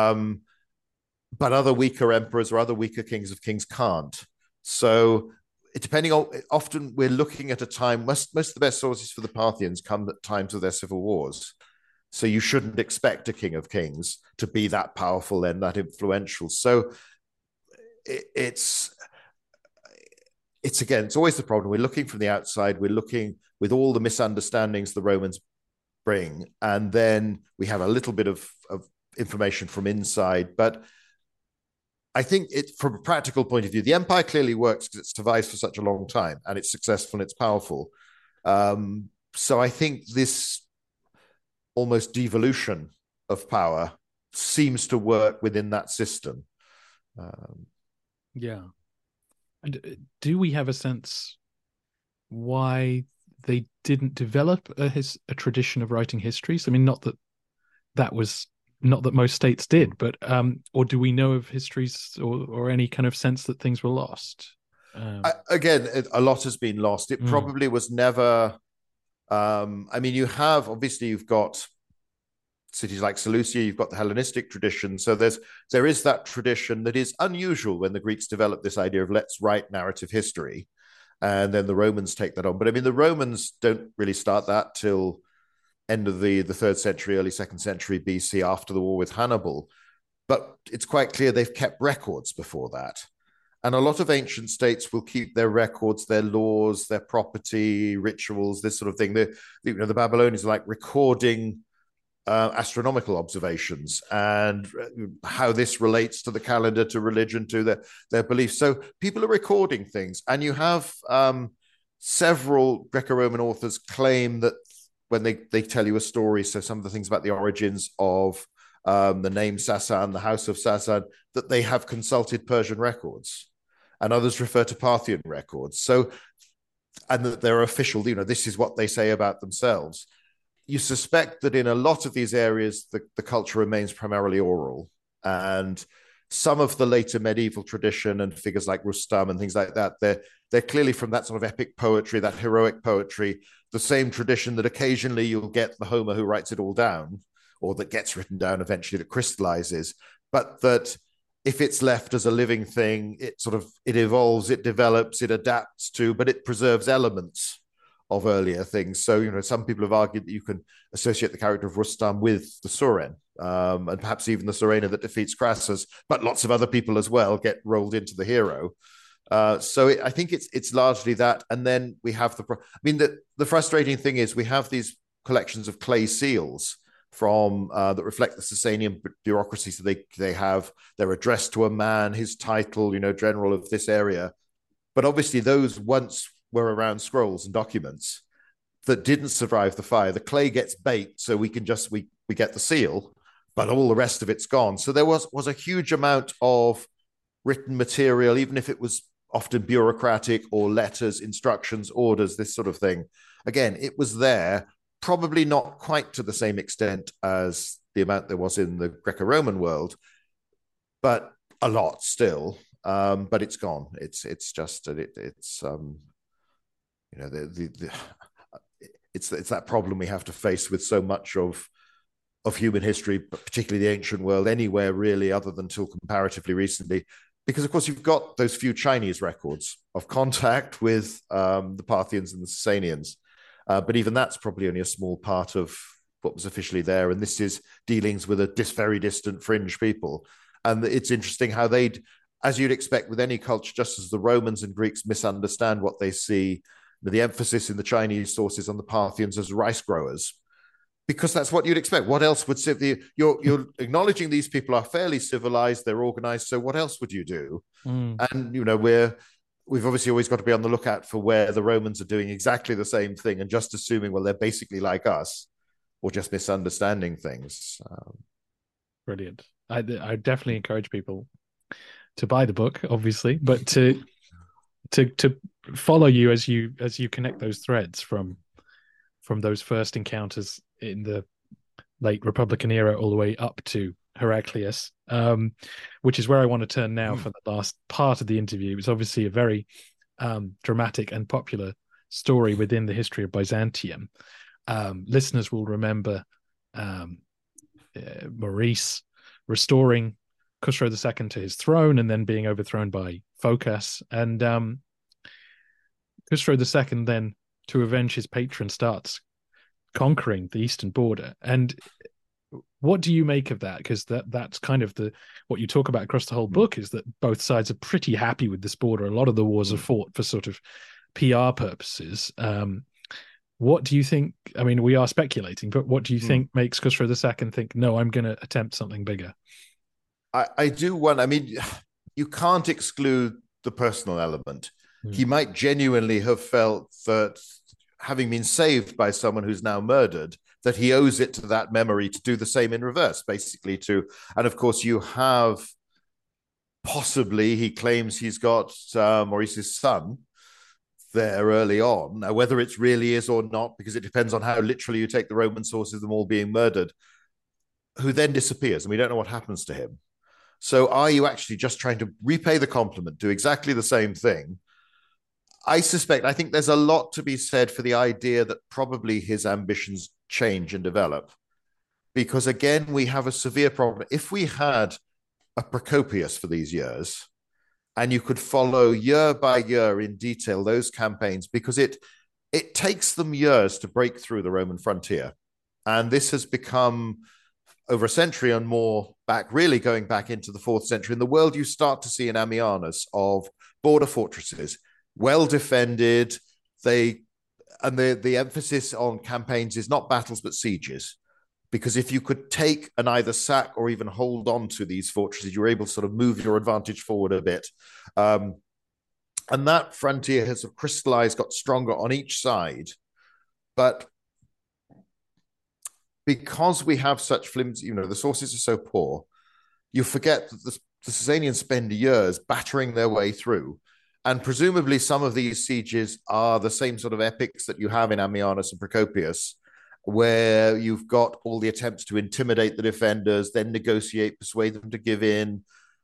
Speaker 6: but other weaker emperors or other weaker kings of kings can't. So depending on, often we're looking at a time, most of the best sources for the Parthians come at times of their civil wars. So you shouldn't expect a king of kings to be that powerful and that influential. So it's it's always the problem. We're looking from the outside. We're looking with all the misunderstandings the Romans bring, and then we have a little bit of information from inside. But I think from a practical point of view, the empire clearly works because it survives for such a long time, and it's successful and it's powerful. So I think this almost devolution of power seems to work within that system.
Speaker 5: Yeah. And do we have a sense why they didn't develop a tradition of writing histories? I mean, not that most states did, but or do we know of histories or any kind of sense that things were lost?
Speaker 6: Again, a lot has been lost. It probably was never. I mean, you've got cities like Seleucia, you've got the Hellenistic tradition. So there is that tradition that is unusual when the Greeks developed this idea of let's write narrative history, and then the Romans take that on. But I mean, the Romans don't really start that till end of the 3rd century, early 2nd century BC, after the war with Hannibal. But it's quite clear they've kept records before that. And a lot of ancient states will keep their records, their laws, their property, rituals, this sort of thing. The Babylonians are like recording astronomical observations and how this relates to the calendar, to religion, to their beliefs. So people are recording things. And you have several Greco-Roman authors claim that when they tell you a story, so some of the things about the origins of the name Sasan, the house of Sasan, that they have consulted Persian records. And others refer to Parthian records. So, and that they're official, this is what they say about themselves. You suspect that in a lot of these areas, the culture remains primarily oral. And some of the later medieval tradition and figures like Rustam and things like that, they're clearly from that sort of epic poetry, that heroic poetry, the same tradition that occasionally you'll get the Homer who writes it all down, or that gets written down eventually, that crystallizes, but that if it's left as a living thing, it evolves, it develops, it adapts to, but it preserves elements of earlier things. So, some people have argued that you can associate the character of Rustam with the Suren, and perhaps even the Surena that defeats Crassus, but lots of other people as well get rolled into the hero. I think it's largely that. And then we have the frustrating thing is we have these collections of clay seals from that reflect the Sasanian bureaucracy. So they're addressed to a man, his title, general of this area. But obviously those once were around scrolls and documents that didn't survive the fire. The clay gets baked, so we get the seal, but all the rest of it's gone. So there was a huge amount of written material, even if it was often bureaucratic or letters, instructions, orders, this sort of thing. Again, it was there, probably not quite to the same extent as the amount there was in the Greco-Roman world, but a lot still. But it's gone. It's it's that problem we have to face with so much of human history, but particularly the ancient world, anywhere really other than till comparatively recently, because of course you've got those few Chinese records of contact with the Parthians and the Sasanians, but even that's probably only a small part of what was officially there, and this is dealings with a very distant fringe people. And it's interesting how they'd, as you'd expect with any culture, just as the Romans and Greeks misunderstand what they see, the emphasis in the Chinese sources on the Parthians as rice growers, because that's what you'd expect. What else would you're acknowledging these people are fairly civilized, they're organized. So what else would you do? And we've obviously always got to be on the lookout for where the Romans are doing exactly the same thing and just assuming, well, they're basically like us, or just misunderstanding things.
Speaker 5: Brilliant. I definitely encourage people to buy the book, obviously, but to follow you as you connect those threads from those first encounters in the late Republican era all the way up to Heraclius, which is where I want to turn now for the last part of the interview. It's obviously a very dramatic and popular story within the history of Byzantium. Listeners will remember Maurice restoring Khusro II to his throne and then being overthrown by Phocas. And Khusro II then, to avenge his patron, starts conquering the eastern border. And What do you make of that? Because that's kind of what you talk about across the whole book, is that both sides are pretty happy with this border. A lot of the wars are fought for sort of PR purposes. What do you think? I mean, we are speculating, but what do you think makes Khusro II think, no, I'm going to attempt something bigger?
Speaker 6: I mean, you can't exclude the personal element. He might genuinely have felt that, having been saved by someone who's now murdered, that he owes it to that memory to do the same in reverse, basically. And of course, you have possibly, he claims he's got Maurice's son there early on. Now, whether it really is or not, because it depends on how literally you take the Roman sources of them all being murdered, who then disappears, and we don't know what happens to him. So are you actually just trying to repay the compliment, do exactly the same thing? I think there's a lot to be said for the idea that probably his ambitions change and develop. Because again, we have a severe problem. If we had a Procopius for these years, and you could follow year by year in detail those campaigns, because it takes them years to break through the Roman frontier. And this has become, over a century and more back, really going back into the 4th century, in the world you start to see an Ammianus of border fortresses, well defended. The emphasis on campaigns is not battles but sieges, because if you could take and either sack or even hold on to these fortresses, you're able to sort of move your advantage forward a bit. And that frontier has crystallized, got stronger on each side. But because we have such flimsy, the sources are so poor, you forget that the Sasanians spend years battering their way through. And presumably some of these sieges are the same sort of epics that you have in Ammianus and Procopius, where you've got all the attempts to intimidate the defenders, then negotiate, persuade them to give in.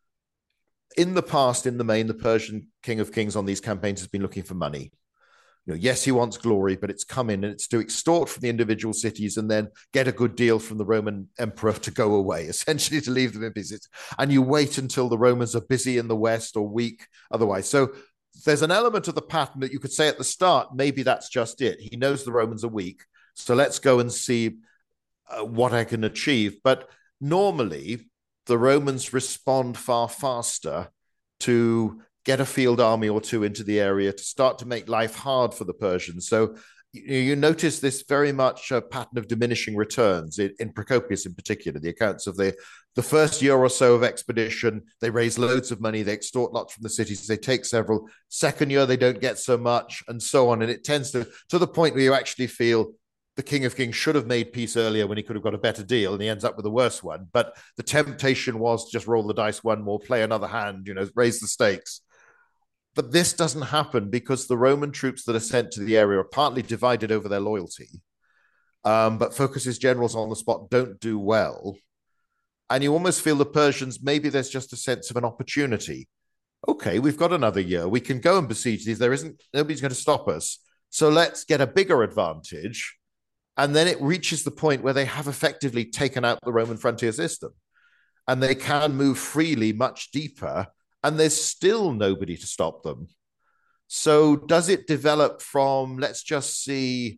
Speaker 6: In the past, in the main, the Persian King of Kings on these campaigns has been looking for money. Yes, he wants glory, but it's come in and it's to extort from the individual cities and then get a good deal from the Roman emperor to go away, essentially to leave them in peace. And you wait until the Romans are busy in the West or weak otherwise. So there's an element of the pattern that you could say at the start, maybe that's just it. He knows the Romans are weak, so let's go and see what I can achieve. But normally, the Romans respond far faster to get a field army or two into the area to start to make life hard for the Persians. So you notice this very much a pattern of diminishing returns in Procopius in particular. The accounts of the first year or so of expedition, they raise loads of money, they extort lots from the cities, they take several. Second year, they don't get so much, and so on. And it tends to the point where you actually feel the King of Kings should have made peace earlier when he could have got a better deal, and he ends up with a worse one. But the temptation was just roll the dice one more, play another hand, raise the stakes. But this doesn't happen because the Roman troops that are sent to the area are partly divided over their loyalty, but Phocas's generals on the spot don't do well. And you almost feel the Persians, maybe there's just a sense of an opportunity. Okay, we've got another year. We can go and besiege these. Nobody's going to stop us. So let's get a bigger advantage. And then it reaches the point where they have effectively taken out the Roman frontier system. And they can move freely much deeper, and there's still nobody to stop them. So does it develop from, let's just see,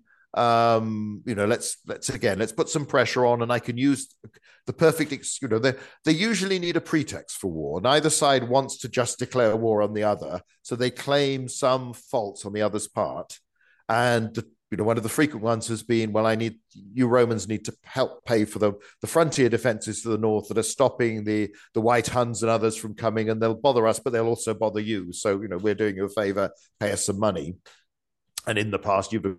Speaker 6: let's put some pressure on, and I can use the perfect, they usually need a pretext for war. Neither side wants to just declare war on the other. So they claim some faults on the other's part. And one of the frequent ones has been, well, you Romans need to help pay for the frontier defenses to the north that are stopping the White Huns and others from coming, and they'll bother us, but they'll also bother you. So, we're doing you a favor, pay us some money. And in the past, you've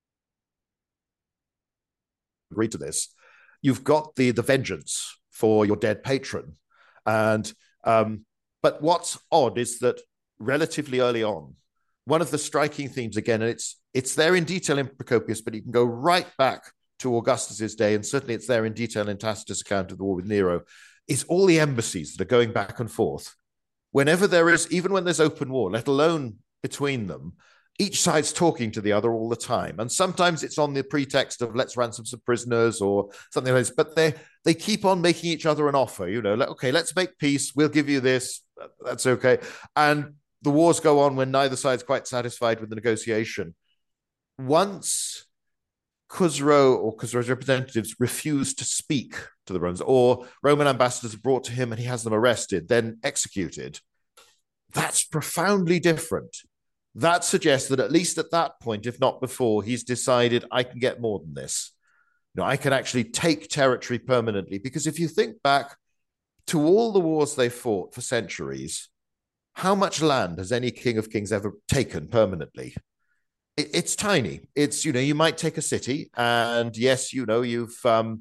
Speaker 6: agreed to this. You've got the vengeance for your dead patron. And but what's odd is that relatively early on, one of the striking themes, again, and it's there in detail in Procopius, but you can go right back to Augustus's day, and certainly it's there in detail in Tacitus' account of the war with Nero, is all the embassies that are going back and forth. Whenever there is, even when there's open war, let alone between them, each side's talking to the other all the time. And sometimes it's on the pretext of let's ransom some prisoners or something like this, but they keep on making each other an offer, okay, let's make peace, we'll give you this, that's okay. And the wars go on when neither side's quite satisfied with the negotiation. Once Khusro or Khusro's representatives refuse to speak to the Romans, or Roman ambassadors are brought to him and he has them arrested, then executed. That's profoundly different. That suggests that at least at that point, if not before, he's decided, I can get more than this. I can actually take territory permanently. Because if you think back to all the wars they fought for centuries, how much land has any king of kings ever taken permanently? It's tiny. It's, you might take a city, and yes, you've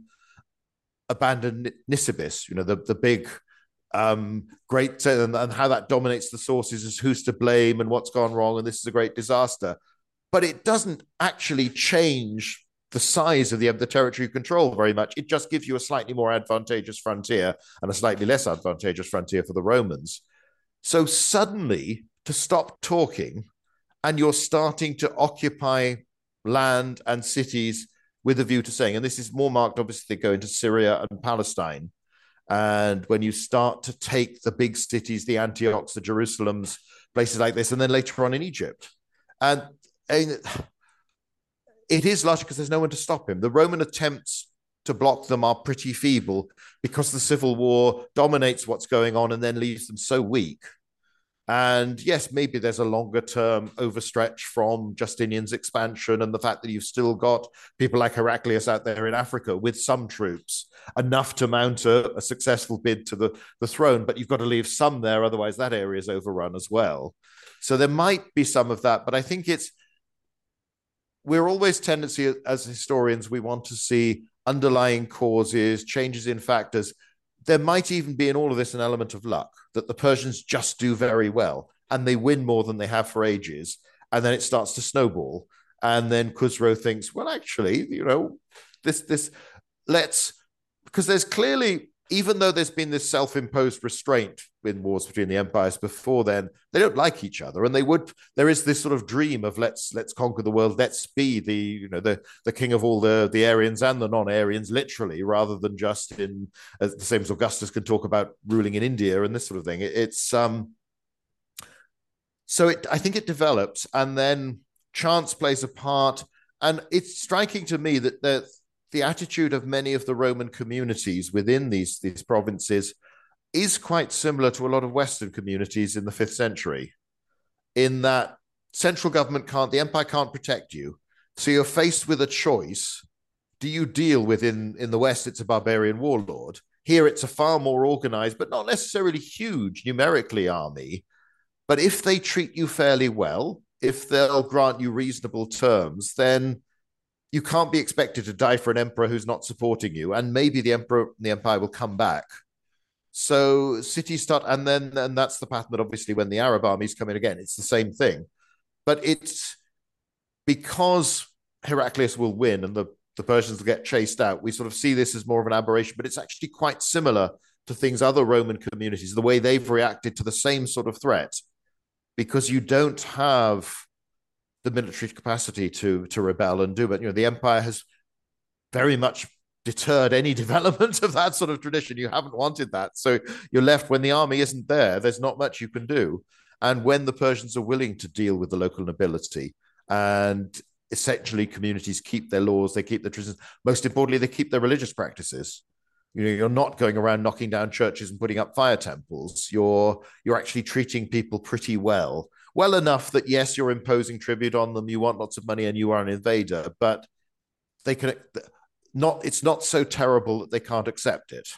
Speaker 6: abandoned Nisibis, the big great, and how that dominates the sources is who's to blame and what's gone wrong, and this is a great disaster. But it doesn't actually change the size of the territory you control very much. It just gives you a slightly more advantageous frontier and a slightly less advantageous frontier for the Romans. So suddenly, to stop talking, and you're starting to occupy land and cities with a view to saying, and this is more marked, obviously, they go into Syria and Palestine. And when you start to take the big cities, the Antiochs, the Jerusalems, places like this, and then later on in Egypt. And it is largely because there's no one to stop him. The Roman attempts to block them are pretty feeble because the civil war dominates what's going on and then leaves them so weak. And yes, maybe there's a longer term overstretch from Justinian's expansion and the fact that you've still got people like Heraclius out there in Africa with some troops, enough to mount a successful bid to the throne, but you've got to leave some there, otherwise that area is overrun as well. So there might be some of that, but I think we're always tendency as historians, we want to see underlying causes, changes in factors. There might even be in all of this an element of luck, that the Persians just do very well and they win more than they have for ages. And then it starts to snowball. And then Khusro thinks, well, actually, because there's clearly, even though there's been this self-imposed restraint in wars between the empires before then, they don't like each other. And there is this sort of dream of let's conquer the world. Let's be the king of all the Aryans and the non-Aryans, literally, rather than just in, the same as Augustus can talk about ruling in India and this sort of thing. I think it develops, and then chance plays a part. And it's striking to me that the attitude of many of the Roman communities within these provinces is quite similar to a lot of Western communities in the 5th century, in that central government the empire can't protect you. So you're faced with a choice. Do you deal with, in the West, it's a barbarian warlord. Here it's a far more organized, but not necessarily huge numerically army. But if they treat you fairly well, if they'll grant you reasonable terms, then you can't be expected to die for an emperor who's not supporting you. And maybe the emperor and the empire will come back. So cities start, and that's the pattern that obviously when the Arab armies come in again, it's the same thing. But it's because Heraclius will win and the Persians will get chased out, we sort of see this as more of an aberration, but it's actually quite similar to things other Roman communities, the way they've reacted to the same sort of threat, because you don't have the military capacity to rebel and do it. The empire has very much deterred any development of that sort of tradition. You haven't wanted that. So you're left, when the army isn't there, there's not much you can do. And when the Persians are willing to deal with the local nobility, and essentially communities keep their laws, they keep their traditions, most importantly, they keep their religious practices. You're not going around knocking down churches and putting up fire temples. You're actually treating people pretty well enough that, yes, you're imposing tribute on them, you want lots of money, and you are an invader, but they can it's not so terrible that they can't accept it,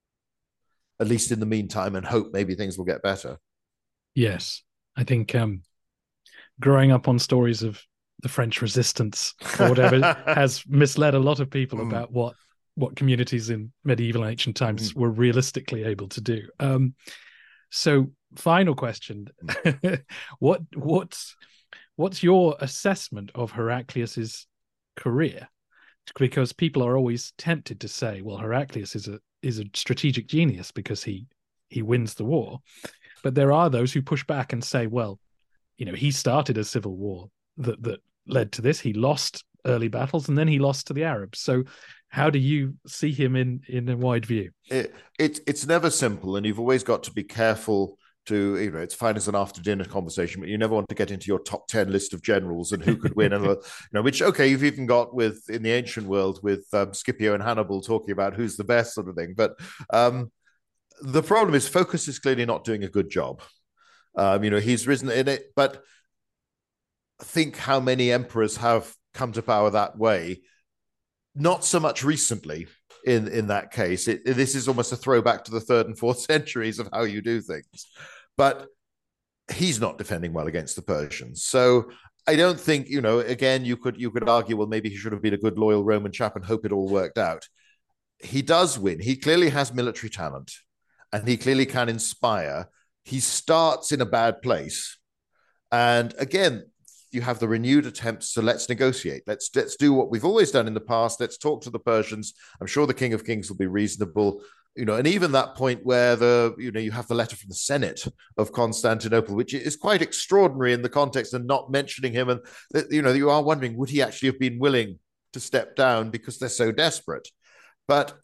Speaker 6: at least in the meantime, and hope maybe things will get better.
Speaker 5: Yes, I think growing up on stories of the French resistance or whatever has misled a lot of people about what communities in medieval and ancient times were realistically able to do. So final question. What's your assessment of Heraclius's career? Because people are always tempted to say, well, Heraclius is a strategic genius because he wins the war. But there are those who push back and say, well, he started a civil war that led to this. He lost early battles and then he lost to the Arabs. So how do you see him in a wide view?
Speaker 6: It's never simple, and you've always got to be careful to, it's fine as an after dinner conversation, but you never want to get into your top 10 list of generals and who could win. And, which, okay, you've even got in the ancient world with Scipio and Hannibal talking about who's the best sort of thing. But the problem is Phocas is clearly not doing a good job. He's risen in it, but think how many emperors have come to power that way. Not so much recently in that case. This is almost a throwback to the 3rd and 4th centuries of how you do things. But he's not defending well against the Persians. So I don't think, again, you could argue, well, maybe he should have been a good, loyal Roman chap and hope it all worked out. He does win. He clearly has military talent and he clearly can inspire. He starts in a bad place. And again, you have the renewed attempts to let's negotiate. Let's do what we've always done in the past. Let's talk to the Persians. I'm sure the King of Kings will be reasonable, and even that point where you have the letter from the Senate of Constantinople, which is quite extraordinary in the context and not mentioning him. And, you are wondering, would he actually have been willing to step down because they're so desperate? But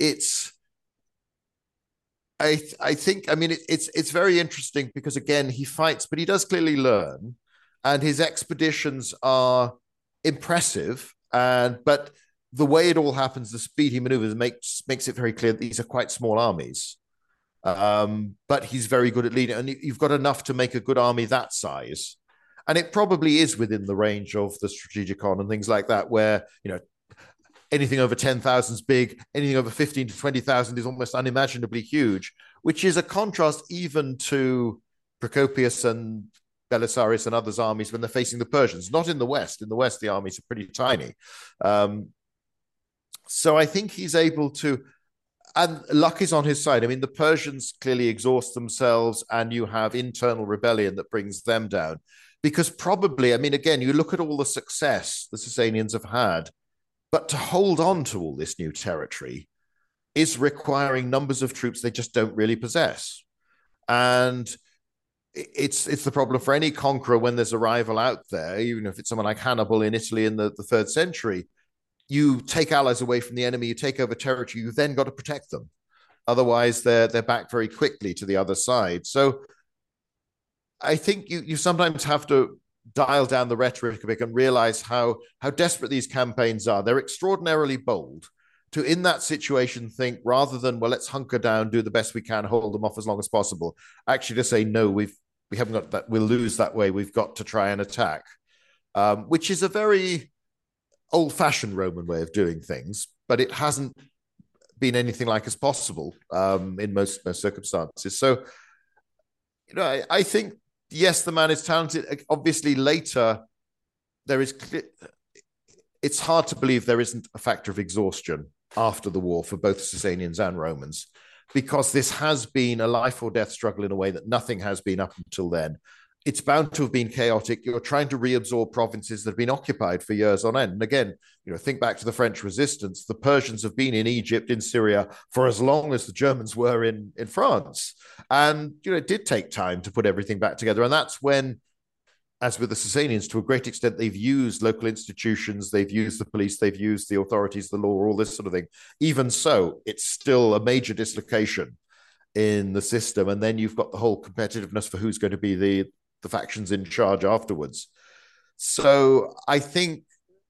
Speaker 6: I think, it's very interesting because, again, he fights, but he does clearly learn. And his expeditions are impressive, but the way it all happens, the speed he maneuvers makes it very clear that these are quite small armies. But he's very good at leading, and you've got enough to make a good army that size. And it probably is within the range of the Strategicon and things like that, where anything over 10,000 is big, anything over 15 to 20,000 is almost unimaginably huge, which is a contrast even to Procopius and Belisarius and others' armies when they're facing the Persians. Not in the West. In the West, the armies are pretty tiny. So I think he's able to, and luck is on his side. The Persians clearly exhaust themselves, and you have internal rebellion that brings them down. Because probably, again, you look at all the success the Sasanians have had, but to hold on to all this new territory is requiring numbers of troops they just don't really possess. And it's the problem for any conqueror when there's a rival out there, even if it's someone like Hannibal in Italy in the 3rd century. You take allies away from the enemy, you take over territory, you've then got to protect them. Otherwise, they're back very quickly to the other side. So I think you sometimes have to dial down the rhetoric a bit and realize how desperate these campaigns are. They're extraordinarily bold to, in that situation, think rather than, well, let's hunker down, do the best we can, hold them off as long as possible, actually to say, no, we haven't got that, we'll lose that way, we've got to try and attack, which is a very old-fashioned Roman way of doing things, but it hasn't been anything like as possible in most circumstances. So, I think, yes, the man is talented. Obviously, later, it's hard to believe there isn't a factor of exhaustion after the war for both Sasanians and Romans, because this has been a life or death struggle in a way that nothing has been up until then. It's bound to have been chaotic. You're trying to reabsorb provinces that have been occupied for years on end. And again, think back to the French resistance. The Persians have been in Egypt, in Syria, for as long as the Germans were in France. And, it did take time to put everything back together. And that's when, as with the Sasanians, to a great extent, they've used local institutions, they've used the police, they've used the authorities, the law, all this sort of thing. Even so, it's still a major dislocation in the system. And then you've got the whole competitiveness for who's going to be the factions in charge afterwards. So I think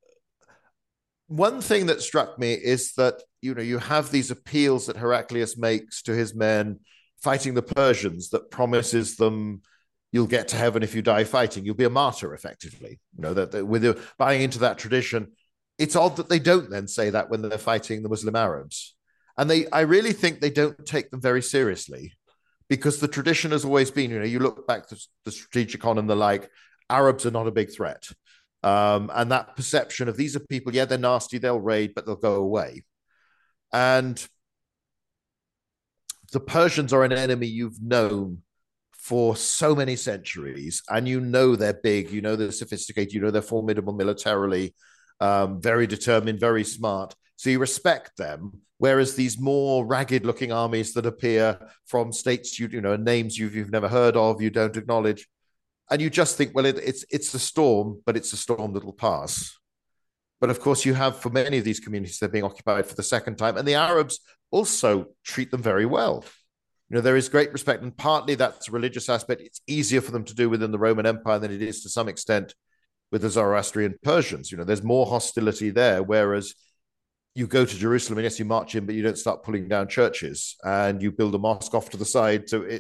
Speaker 6: one thing that struck me is that, you have these appeals that Heraclius makes to his men fighting the Persians that promises them, you'll get to heaven if you die fighting. You'll be a martyr, effectively. That with buying into that tradition, it's odd that they don't then say that when they're fighting the Muslim Arabs. And I really think they don't take them very seriously, because the tradition has always been, you look back to the Strategicon and the like, Arabs are not a big threat. And that perception of these are people, yeah, they're nasty, they'll raid, but they'll go away. And the Persians are an enemy you've known for so many centuries, and they're big, they're sophisticated, they're formidable militarily, very determined, very smart. So you respect them. Whereas these more ragged-looking armies that appear from states, names you've never heard of, you don't acknowledge, and you just think, well, it's a storm, but it's a storm that'll pass. But of course, you have, for many of these communities, they're being occupied for the second time, and the Arabs also treat them very well. there is great respect, and partly that's a religious aspect. It's easier for them to do within the Roman Empire than it is to some extent with the Zoroastrian Persians. There's more hostility there, whereas you go to Jerusalem and yes, you march in, but you don't start pulling down churches and you build a mosque off to the side. So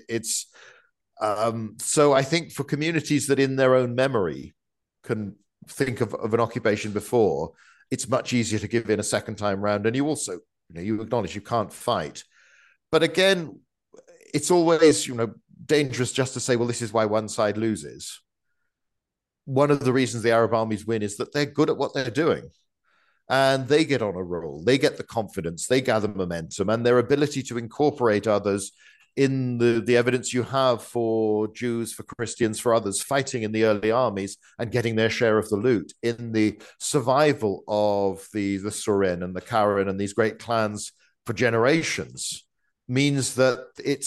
Speaker 6: so I think for communities that in their own memory can think of an occupation before, it's much easier to give in a second time round. And you also, you acknowledge you can't fight. But again, it's always, dangerous just to say, well, this is why one side loses. One of the reasons the Arab armies win is that they're good at what they're doing. And they get on a roll, they get the confidence, they gather momentum, and their ability to incorporate others in the evidence you have for Jews, for Christians, for others fighting in the early armies and getting their share of the loot, in the survival of the Suren and the Karen and these great clans for generations, means that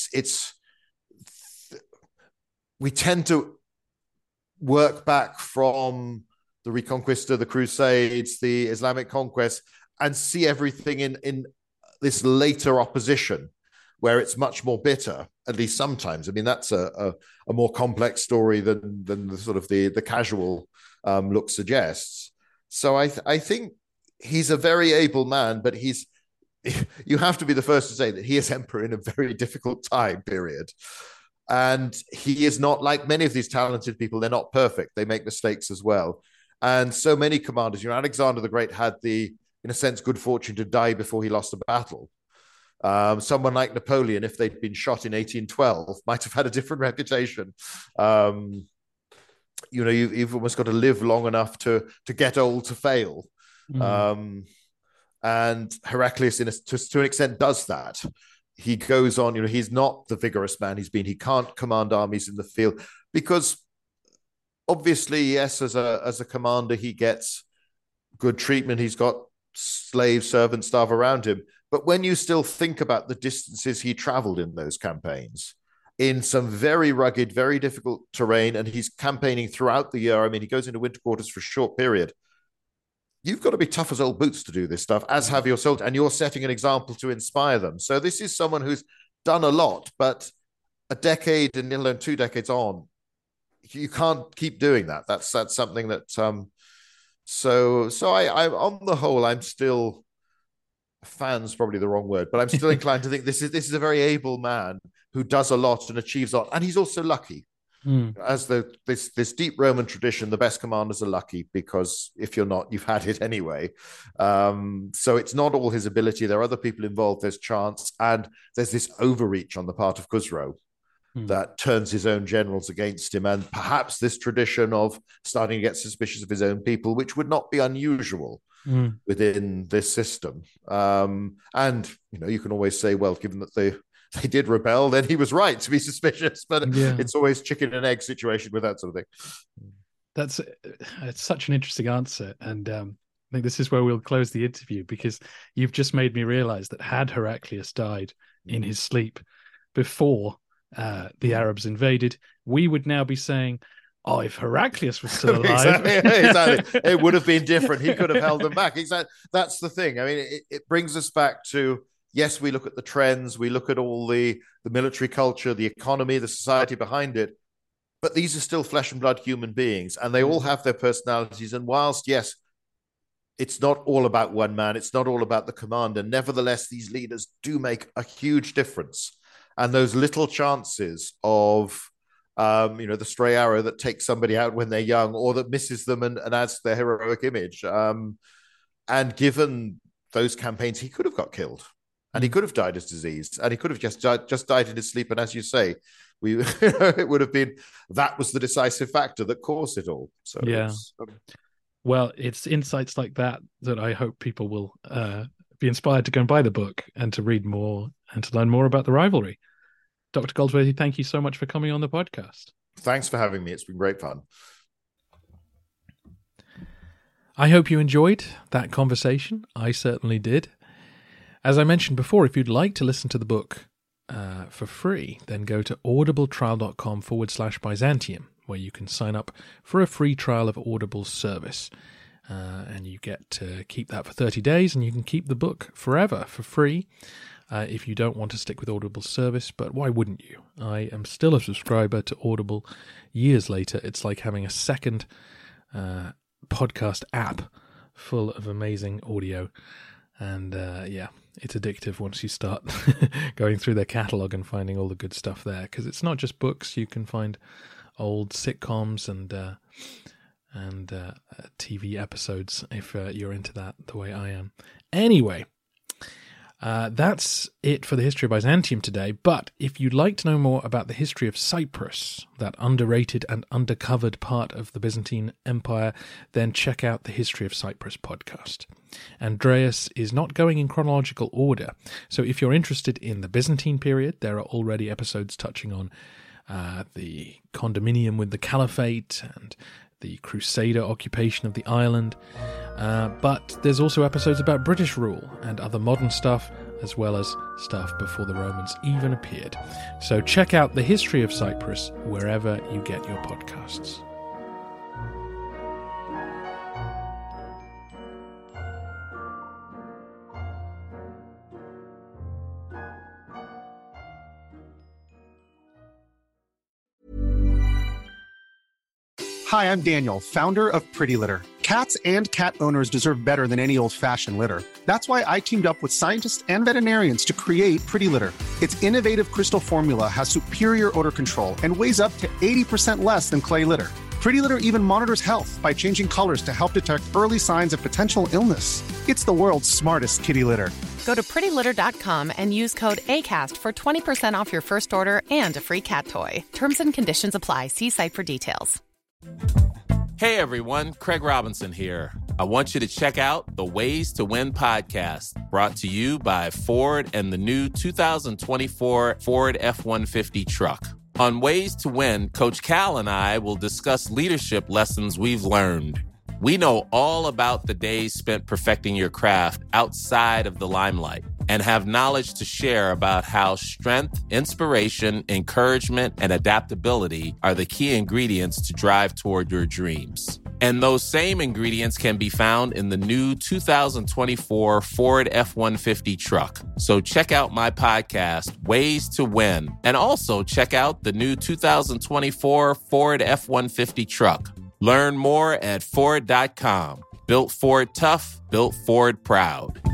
Speaker 6: we tend to work back from the Reconquista, the Crusades, the Islamic conquest, and see everything in this later opposition where it's much more bitter, at least sometimes. I mean, that's a more complex story than the sort of the casual look suggests. So I think he's a very able man, but you have to be the first to say that he is emperor in a very difficult time period. And he is not like many of these talented people. They're not perfect. They make mistakes as well. And so many commanders, Alexander the Great had in a sense, good fortune to die before he lost a battle. Someone like Napoleon, if they'd been shot in 1812, might have had a different reputation. You've almost got to live long enough to get old to fail. And Heraclius, to an extent, does that. He goes on, he's not the vigorous man he's been. He can't command armies in the field because obviously, yes, as a commander, he gets good treatment. He's got slaves, servants, staff around him. But when you still think about the distances he traveled in those campaigns, in some very rugged, very difficult terrain, and he's campaigning throughout the year. I mean, he goes into winter quarters for a short period. You've got to be tough as old boots to do this stuff, as have your soldiers, and you're setting an example to inspire them. So this is someone who's done a lot, but a decade and 2 decades on, you can't keep doing that. That's something that so I on the whole, I'm still, fan's probably the wrong word, but I'm still inclined to think this is a very able man who does a lot and achieves a lot, and he's also lucky. As this deep Roman tradition, the best commanders are lucky because if you're not, you've had it anyway. So it's not all his ability. There are other people involved. There's chance, and there's this overreach on the part of Khusro that turns his own generals against him, and perhaps this tradition of starting to get suspicious of his own people, which would not be unusual within this system. And you can always say, well, given that they did rebel, then he was right to be suspicious. But it's always chicken and egg situation with that sort of thing.
Speaker 5: It's such an interesting answer, and I think this is where we'll close the interview, because you've just made me realize that had Heraclius died in his sleep before the Arabs invaded, we would now be saying, oh, if Heraclius was still alive.
Speaker 6: Exactly. It would have been different. He could have held them back. Exactly. That's the thing. I mean, it brings us back to, yes, we look at the trends, we look at all the military culture, the economy, the society behind it, but these are still flesh and blood human beings, and they all have their personalities. And whilst, yes, it's not all about one man, it's not all about the commander, nevertheless, these leaders do make a huge difference. And those little chances of, the stray arrow that takes somebody out when they're young, or that misses them and adds to their heroic image. And given those campaigns, he could have got killed. And he could have died of disease, and he could have just died in his sleep. And as you say, it would have been, that was the decisive factor that caused it all. So
Speaker 5: yeah. Well, it's insights like that I hope people will be inspired to go and buy the book and to read more and to learn more about the rivalry. Dr. Goldsworthy, thank you so much for coming on the podcast.
Speaker 6: Thanks for having me. It's been great fun.
Speaker 5: I hope you enjoyed that conversation. I certainly did. As I mentioned before, if you'd like to listen to the book for free, then go to audibletrial.com/Byzantium, where you can sign up for a free trial of Audible's service. And you get to keep that for 30 days, and you can keep the book forever for free. if you don't want to stick with Audible's service, but why wouldn't you? I am still a subscriber to Audible years later. It's like having a second podcast app full of amazing audio. And it's addictive once you start going through their catalog and finding all the good stuff there. Because it's not just books. You can find old sitcoms and TV episodes if you're into that the way I am. Anyway, that's it for the history of Byzantium today. But if you'd like to know more about the history of Cyprus, that underrated and undercovered part of the Byzantine Empire, then check out the History of Cyprus podcast. Andreas is not going in chronological order, so if you're interested in the Byzantine period, there are already episodes touching on the condominium with the Caliphate and the Crusader occupation of the island. But there's also episodes about British rule and other modern stuff, as well as stuff before the Romans even appeared. So check out the History of Cyprus wherever you get your podcasts.
Speaker 7: Hi, I'm Daniel, founder of Pretty Litter. Cats and cat owners deserve better than any old-fashioned litter. That's why I teamed up with scientists and veterinarians to create Pretty Litter. Its innovative crystal formula has superior odor control and weighs up to 80% less than clay litter. Pretty Litter even monitors health by changing colors to help detect early signs of potential illness. It's the world's smartest kitty litter.
Speaker 8: Go to prettylitter.com and use code ACAST for 20% off your first order and a free cat toy. Terms and conditions apply. See site for details.
Speaker 9: Hey everyone, Craig Robinson here. I want you to check out the Ways to Win podcast, brought to you by Ford and the new 2024 Ford F-150 truck. On Ways to Win, Coach Cal and I will discuss leadership lessons we've learned. We know all about the days spent perfecting your craft outside of the limelight and have knowledge to share about how strength, inspiration, encouragement, and adaptability are the key ingredients to drive toward your dreams. And those same ingredients can be found in the new 2024 Ford F-150 truck. So check out my podcast, Ways to Win, and also check out the new 2024 Ford F-150 truck. Learn more at Ford.com. Built Ford tough, built Ford proud.